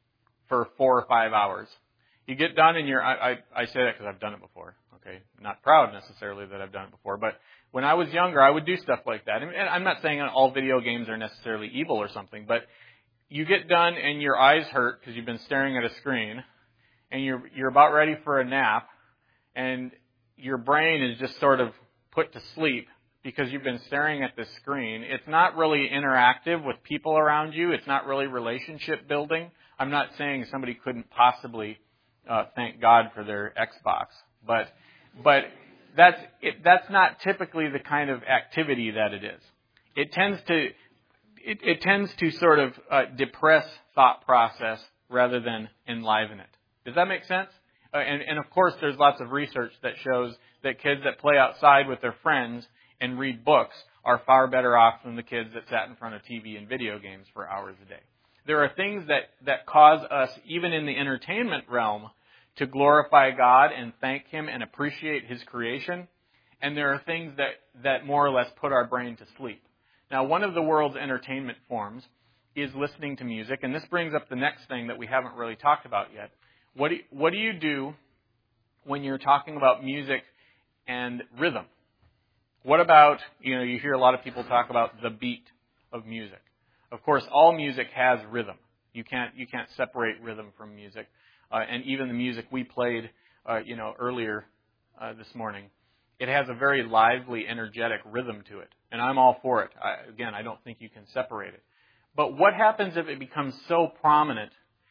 for four or five hours. You get done and you're, I, I, I say that because I've done it before. Okay, not proud necessarily that I've done it before, but when I was younger, I would do stuff like that. And I'm not saying all video games are necessarily evil or something, but you get done and your eyes hurt because you've been staring at a screen, and you're you're about ready for a nap, and your brain is just sort of put to sleep because you've been staring at this screen. It's not really interactive with people around you. It's not really relationship building. I'm not saying somebody couldn't possibly uh, thank God for their Xbox, but but that's it, that's not typically the kind of activity that it is. It tends to it, it tends to sort of uh, depress thought process rather than enliven it. Does that make sense? Uh, and, and of course, there's lots of research that shows that kids that play outside with their friends and read books are far better off than the kids that sat in front of T V and video games for hours a day. There are things that, that cause us, even in the entertainment realm, to glorify God and thank Him and appreciate His creation. And there are things that, that more or less put our brain to sleep. Now, one of the world's entertainment forms is listening to music. And this brings up the next thing that we haven't really talked about yet. What do, what do you do when you're talking about music and rhythm? What about, you know, you hear a lot of people talk about the beat of music. Of course, all music has rhythm. You can't you can't separate rhythm from music. Uh, and even the music we played, uh, you know, earlier uh, this morning, it has a very lively, energetic rhythm to it. And I'm all for it. I, again, I don't think you can separate it. But what happens if it becomes so prominent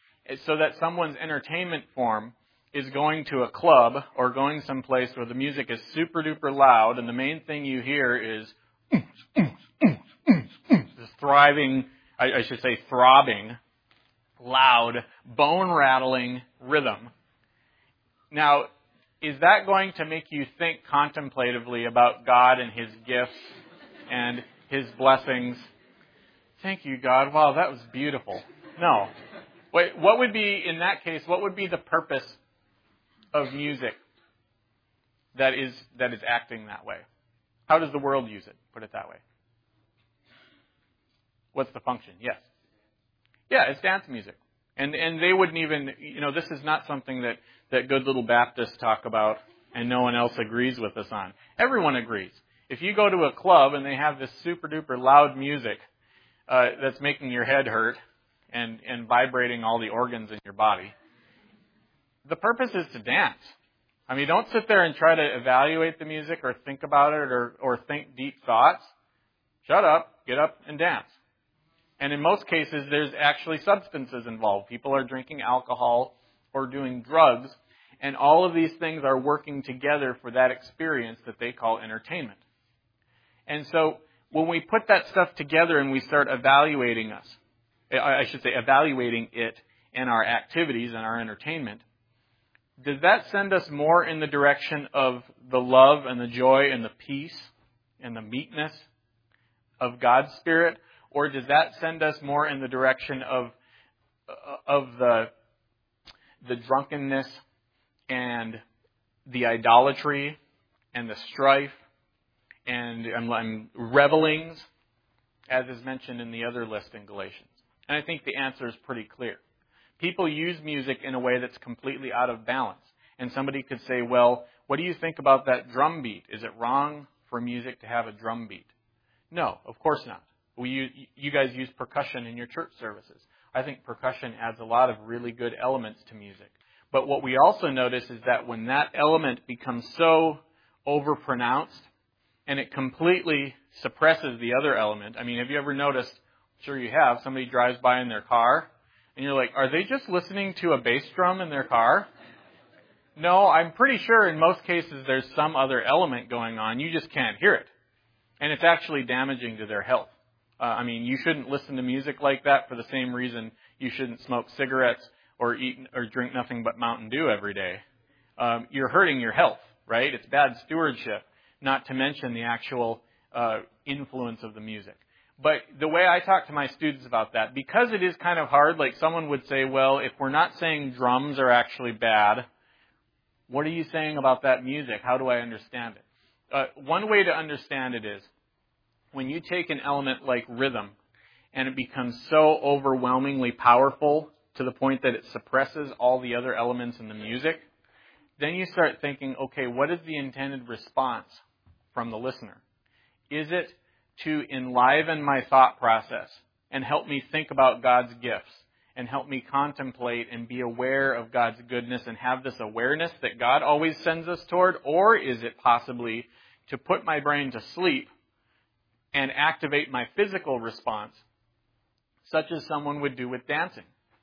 so that someone's entertainment form is going to a club or going someplace where the music is super duper loud and the main thing you hear is this thriving, I, I should say throbbing, loud, bone-rattling rhythm. Now, is that going to make you think contemplatively about God and His gifts and His blessings? Thank you, God. Wow, that was beautiful. No. Wait, what would be, in that case, what would be the purpose of music that is that is acting that way? How does the world use it? Put it that way. What's the function? Yes. Yeah, it's dance music. And and they wouldn't even, you know, this is not something that, that good little Baptists talk about and no one else agrees with us on. Everyone agrees. If you go to a club and they have this super duper loud music uh, that's making your head hurt, and, and vibrating all the organs in your body, the purpose is to dance. I mean, don't sit there and try to evaluate the music or think about it or, or think deep thoughts. Shut up, get up, and dance. And in most cases, there's actually substances involved. People are drinking alcohol or doing drugs, and all of these things are working together for that experience that they call entertainment. And so when we put that stuff together and we start evaluating us, I should say evaluating it and our activities and our entertainment, does that send us more in the direction of the love and the joy and the peace and the meekness of God's Spirit? Or does that send us more in the direction of of the the drunkenness and the idolatry and the strife and um, revelings, as is mentioned in the other list in Galatians? And I think the answer is pretty clear. People use music in a way that's completely out of balance. And somebody could say, well, what do you think about that drum beat? Is it wrong for music to have a drum beat? No, of course not. We use, you guys use percussion in your church services. I think percussion adds a lot of really good elements to music. But what we also notice is that when that element becomes so overpronounced and it completely suppresses the other element. I mean, have you ever noticed, I'm sure you have, somebody drives by in their car, and you're like, are they just listening to a bass drum in their car? No, I'm pretty sure in most cases there's some other element going on. You just can't hear it. And it's actually damaging to their health. Uh, I mean, you shouldn't listen to music like that for the same reason you shouldn't smoke cigarettes or eat or drink nothing but Mountain Dew every day. Um, you're hurting your health, right? It's bad stewardship, not to mention the actual uh, influence of the music. But the way I talk to my students about that, because it is kind of hard, like someone would say, well, if we're not saying drums are actually bad, what are you saying about that music? How do I understand it? Uh, one way to understand it is when you take an element like rhythm and it becomes so overwhelmingly powerful to the point that it suppresses all the other elements in the music, then you start thinking, okay, what is the intended response from the listener? Is it to enliven my thought process and help me think about God's gifts and help me contemplate and be aware of God's goodness and have this awareness that God always sends us toward? Or is it possibly to put my brain to sleep and activate my physical response, such as someone would do with dancing?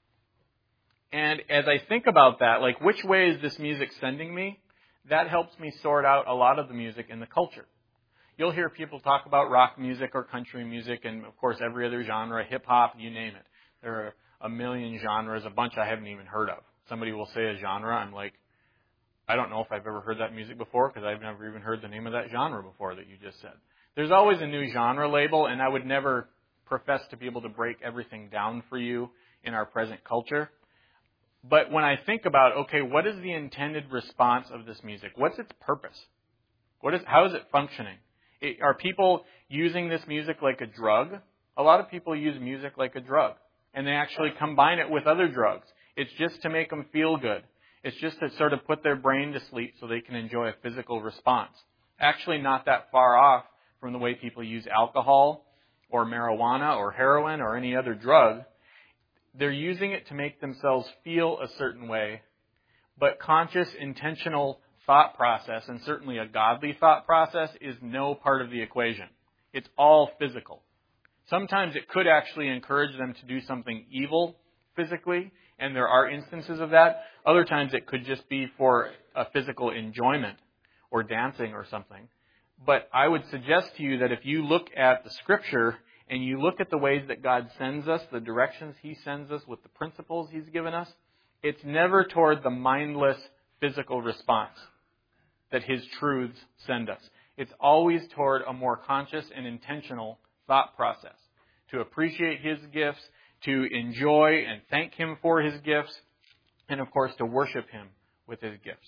And as I think about that, like which way is this music sending me? That helps me sort out a lot of the music in the culture. You'll hear people talk about rock music or country music and, of course, every other genre, hip-hop, you name it. There are a million genres, a bunch I haven't even heard of. Somebody will say a genre, I'm like, I don't know if I've ever heard that music before because I've never even heard the name of that genre before that you just said. There's always a new genre label, and I would never profess to be able to break everything down for you in our present culture. But when I think about, okay, what is the intended response of this music? What's its purpose? What is, how is it functioning? It, are people using this music like a drug? A lot of people use music like a drug, and they actually combine it with other drugs. It's just to make them feel good. It's just to sort of put their brain to sleep so they can enjoy a physical response. Actually not that far off from the way people use alcohol or marijuana or heroin or any other drug. They're using it to make themselves feel a certain way, but conscious, intentional thought process, and certainly a godly thought process, is no part of the equation. It's all physical. Sometimes it could actually encourage them to do something evil physically, and there are instances of that. Other times it could just be for a physical enjoyment or dancing or something. But I would suggest to you that if you look at the Scripture and you look at the ways that God sends us, the directions He sends us with the principles He's given us, it's never toward the mindless physical response that His truths send us. It's always toward a more conscious and intentional thought process to appreciate His gifts, to enjoy and thank Him for His gifts, and of course to worship Him with His gifts.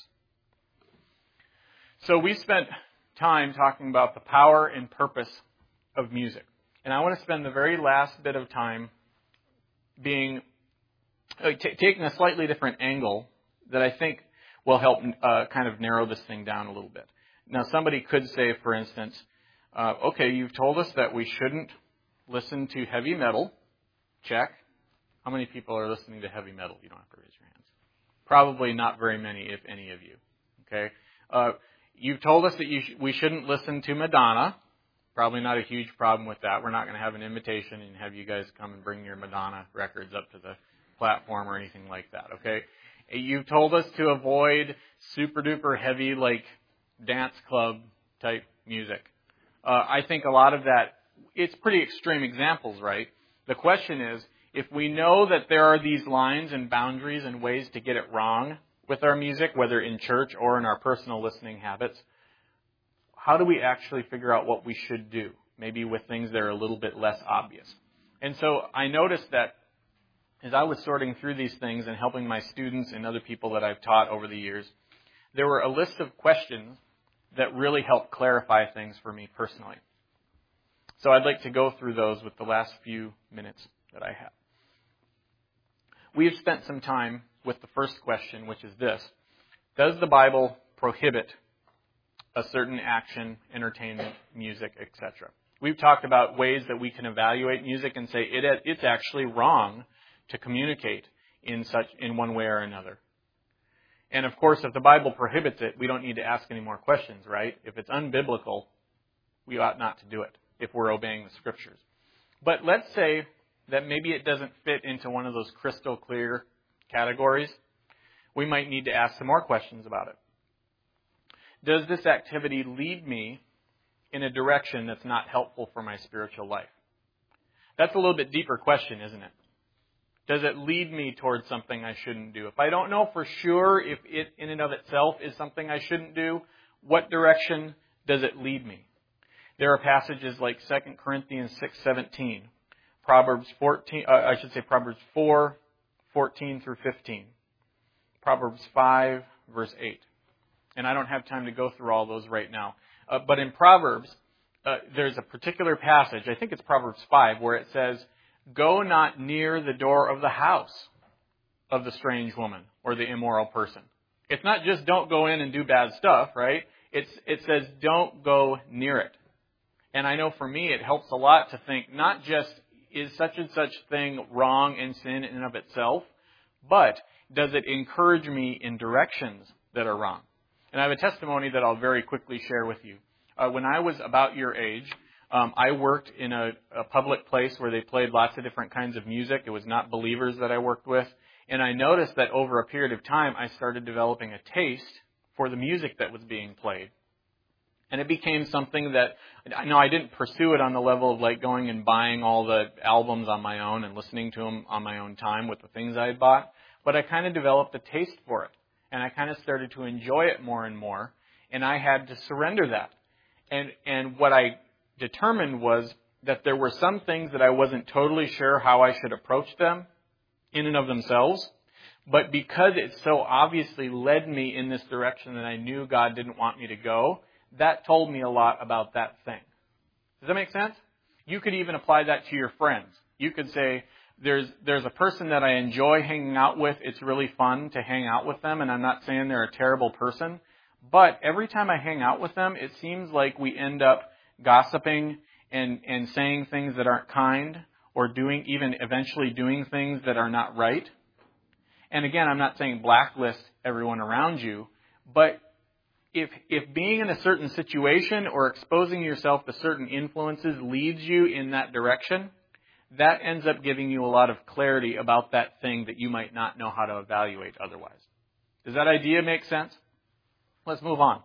So we spent time talking about the power and purpose of music. And I want to spend the very last bit of time being uh, t- taking a slightly different angle that I think will help uh, kind of narrow this thing down a little bit. Now, somebody could say, for instance, uh, okay, you've told us that we shouldn't listen to heavy metal. Check. How many people are listening to heavy metal? You don't have to raise your hands. Probably not very many, if any of you. Okay. Uh, you've told us that you sh- we shouldn't listen to Madonna. Probably not a huge problem with that. We're not going to have an invitation and have you guys come and bring your Madonna records up to the platform or anything like that. Okay. You've told us to avoid super duper heavy, like dance club type music. Uh, I think a lot of that, it's pretty extreme examples, right? The question is, if we know that there are these lines and boundaries and ways to get it wrong with our music, whether in church or in our personal listening habits, how do we actually figure out what we should do? Maybe with things that are a little bit less obvious. And so I noticed that as I was sorting through these things and helping my students and other people that I've taught over the years, there were a list of questions that really helped clarify things for me personally. So I'd like to go through those with the last few minutes that I have. We have spent some time with the first question, which is this: does the Bible prohibit a certain action, entertainment, music, et cetera? We've talked about ways that we can evaluate music and say it, it's actually wrong to communicate in such in one way or another. And of course, if the Bible prohibits it, we don't need to ask any more questions, right? If it's unbiblical, we ought not to do it if we're obeying the Scriptures. But let's say that maybe it doesn't fit into one of those crystal clear categories. We might need to ask some more questions about it. Does this activity lead me in a direction that's not helpful for my spiritual life? That's a little bit deeper question, isn't it? Does it lead me towards something I shouldn't do? If I don't know for sure if it in and of itself is something I shouldn't do, what direction does it lead me? There are passages like Second Corinthians six seventeen, Proverbs fourteen, uh, I should say Proverbs four, fourteen through fifteen, Proverbs five, verse eight. And I don't have time to go through all those right now. Uh, but in Proverbs, uh, there's a particular passage, I think it's Proverbs five, where it says, "Go not near the door of the house of the strange woman or the immoral person." It's not just don't go in and do bad stuff, right? It's, it says don't go near it. And I know for me it helps a lot to think not just is such and such thing wrong and sin in and of itself, but does it encourage me in directions that are wrong? And I have a testimony that I'll very quickly share with you. Uh, when I was about your age, um, I worked in a, a public place where they played lots of different kinds of music. It was not believers that I worked with. And I noticed that over a period of time, I started developing a taste for the music that was being played. And it became something that, I know I didn't pursue it on the level of like going and buying all the albums on my own and listening to them on my own time with the things I had bought, but I kind of developed a taste for it. And I kind of started to enjoy it more and more, and I had to surrender that. And and what I determined was that there were some things that I wasn't totally sure how I should approach them in and of themselves, but because it so obviously led me in this direction that I knew God didn't want me to go, that told me a lot about that thing. Does that make sense? You could even apply that to your friends. You could say, There's there's a person that I enjoy hanging out with. It's really fun to hang out with them, and I'm not saying they're a terrible person. But every time I hang out with them, it seems like we end up gossiping and, and saying things that aren't kind, or doing even eventually doing things that are not right. And again, I'm not saying blacklist everyone around you, but if if being in a certain situation or exposing yourself to certain influences leads you in that direction, that ends up giving you a lot of clarity about that thing that you might not know how to evaluate otherwise. Does that idea make sense? Let's move on.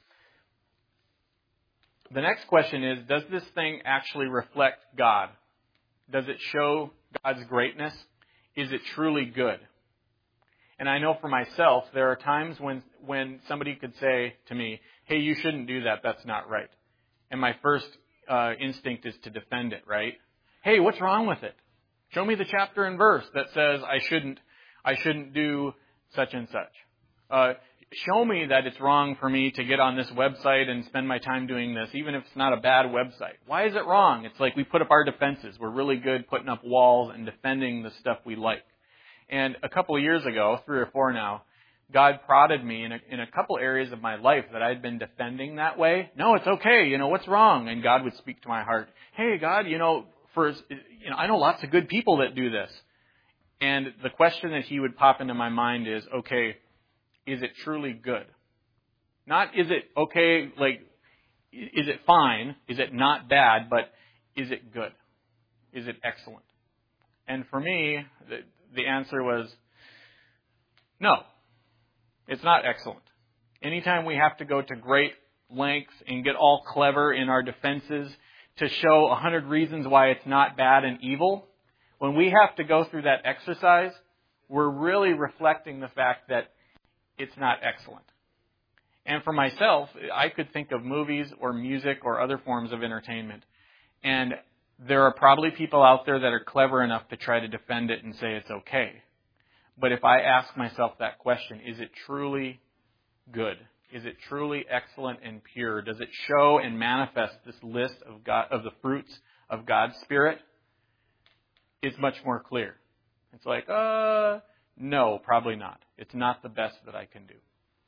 The next question is, does this thing actually reflect God? Does it show God's greatness? Is it truly good? And I know for myself, there are times when, when somebody could say to me, hey, you shouldn't do that. That's not right. And my first uh, instinct is to defend it, right? Hey, what's wrong with it? Show me the chapter and verse that says I shouldn't, I shouldn't do such and such. Uh, show me that it's wrong for me to get on this website and spend my time doing this, even if it's not a bad website. Why is it wrong? It's like we put up our defenses. We're really good putting up walls and defending the stuff we like. And a couple of years ago, three or four now, God prodded me in a, in a couple areas of my life that I had been defending that way. No, it's okay. You know, what's wrong? And God would speak to my heart. Hey, God, you know, For, you know, I know lots of good people that do this. And the question that he would pop into my mind is, okay, is it truly good? Not is it okay, like, is it fine? Is it not bad? But is it good? Is it excellent? And for me, the, the answer was, no, it's not excellent. Anytime we have to go to great lengths and get all clever in our defenses to show a hundred reasons why it's not bad and evil, when we have to go through that exercise, we're really reflecting the fact that it's not excellent. And for myself, I could think of movies or music or other forms of entertainment, and there are probably people out there that are clever enough to try to defend it and say it's okay. But if I ask myself that question, is it truly good? Is it truly excellent and pure? Does it show and manifest this list of God, of the fruits of God's Spirit? It's much more clear. It's like, uh, no, probably not. It's not the best that I can do.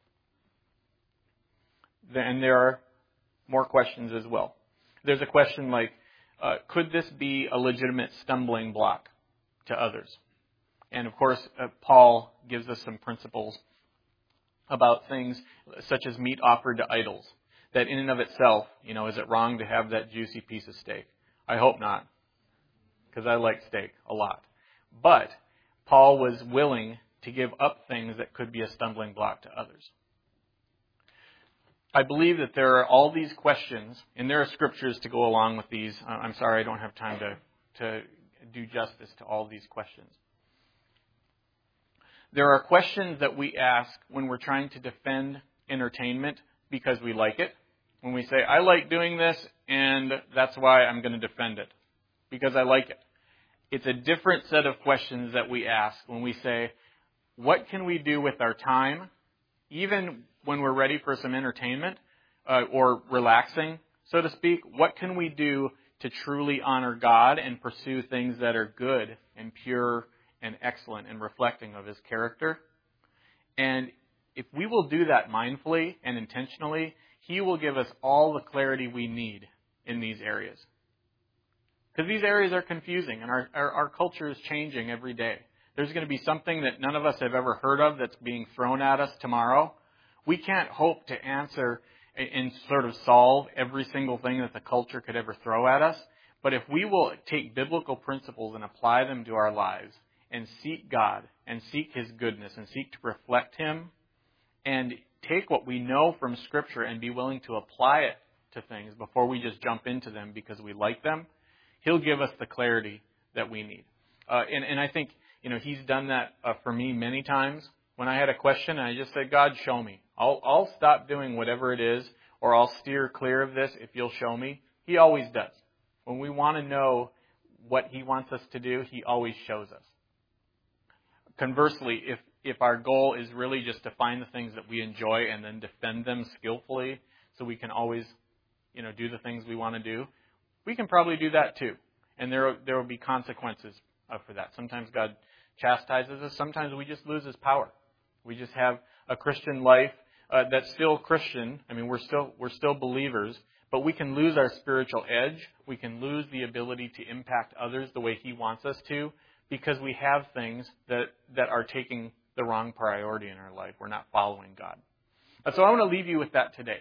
Then there are more questions as well. There's a question like, uh, could this be a legitimate stumbling block to others? And of course, uh, Paul gives us some principles about things such as meat offered to idols. that in and of itself, you know, is it wrong to have that juicy piece of steak? I hope not, because I like steak a lot. But Paul was willing to give up things that could be a stumbling block to others. I believe that there are all these questions, and there are scriptures to go along with these. I'm sorry, I don't have time to, to do justice to all these questions. There are questions that we ask when we're trying to defend entertainment because we like it. When we say, I like doing this, and that's why I'm going to defend it, because I like it. It's a different set of questions that we ask when we say, what can we do with our time, even when we're ready for some entertainment uh, or relaxing, so to speak? What can we do to truly honor God and pursue things that are good and pure and excellent and reflecting of His character? And if we will do that mindfully and intentionally, He will give us all the clarity we need in these areas. Because these areas are confusing, and our, our, our culture is changing every day. There's going to be something that none of us have ever heard of that's being thrown at us tomorrow. We can't hope to answer and sort of solve every single thing that the culture could ever throw at us. But if we will take biblical principles and apply them to our lives and seek God and seek His goodness and seek to reflect Him and take what we know from Scripture and be willing to apply it to things before we just jump into them because we like them, He'll give us the clarity that we need. Uh, and, and I think, you know, He's done that uh, for me many times. When I had a question, I just said, God, show me. I'll, I'll stop doing whatever it is, or I'll steer clear of this if you'll show me. He always does. When we want to know what He wants us to do, He always shows us. Conversely, if, if our goal is really just to find the things that we enjoy and then defend them skillfully so we can always, you know, do the things we want to do, we can probably do that too. And there, there will be consequences uh, for that. Sometimes God chastises us. Sometimes we just lose His power. We just have a Christian life uh, that's still Christian. I mean, we're still we're still believers, but we can lose our spiritual edge. We can lose the ability to impact others the way He wants us to because we have things that, that are taking the wrong priority in our life. We're not following God. And so I want to leave you with that today.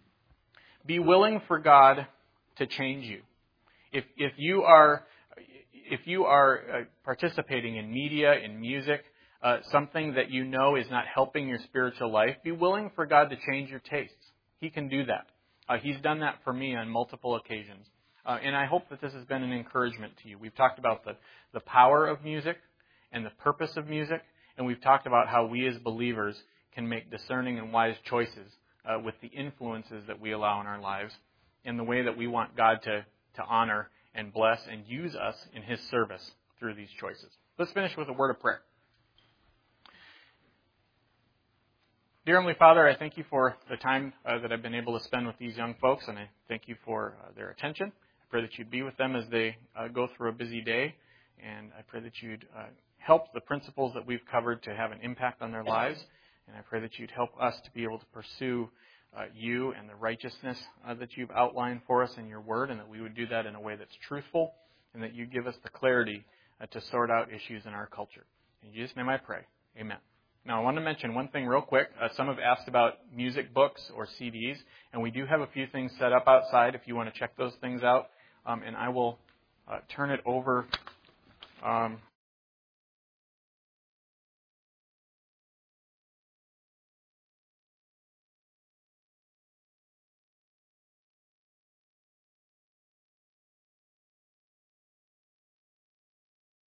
Be willing for God to change you. If if you are if you are uh, participating in media, in music, Uh, something that you know is not helping your spiritual life, be willing for God to change your tastes. He can do that. Uh, he's done that for me on multiple occasions. Uh, and I hope that this has been an encouragement to you. We've talked about the, the power of music and the purpose of music, and we've talked about how we as believers can make discerning and wise choices uh, with the influences that we allow in our lives and the way that we want God to, to honor and bless and use us in His service through these choices. Let's finish with a word of prayer. Dear Heavenly Father, I thank You for the time uh, that I've been able to spend with these young folks, and I thank You for uh, their attention. I pray that You'd be with them as they uh, go through a busy day, and I pray that You'd uh, help the principles that we've covered to have an impact on their lives, and I pray that You'd help us to be able to pursue uh, You and the righteousness uh, that You've outlined for us in Your Word, and that we would do that in a way that's truthful, and that You give us the clarity uh, to sort out issues in our culture. In Jesus' name I pray. Amen. Now, I want to mention one thing real quick. Uh, some have asked about music books or C Ds, and we do have a few things set up outside if you want to check those things out. Um, and I will uh, turn it over. Um,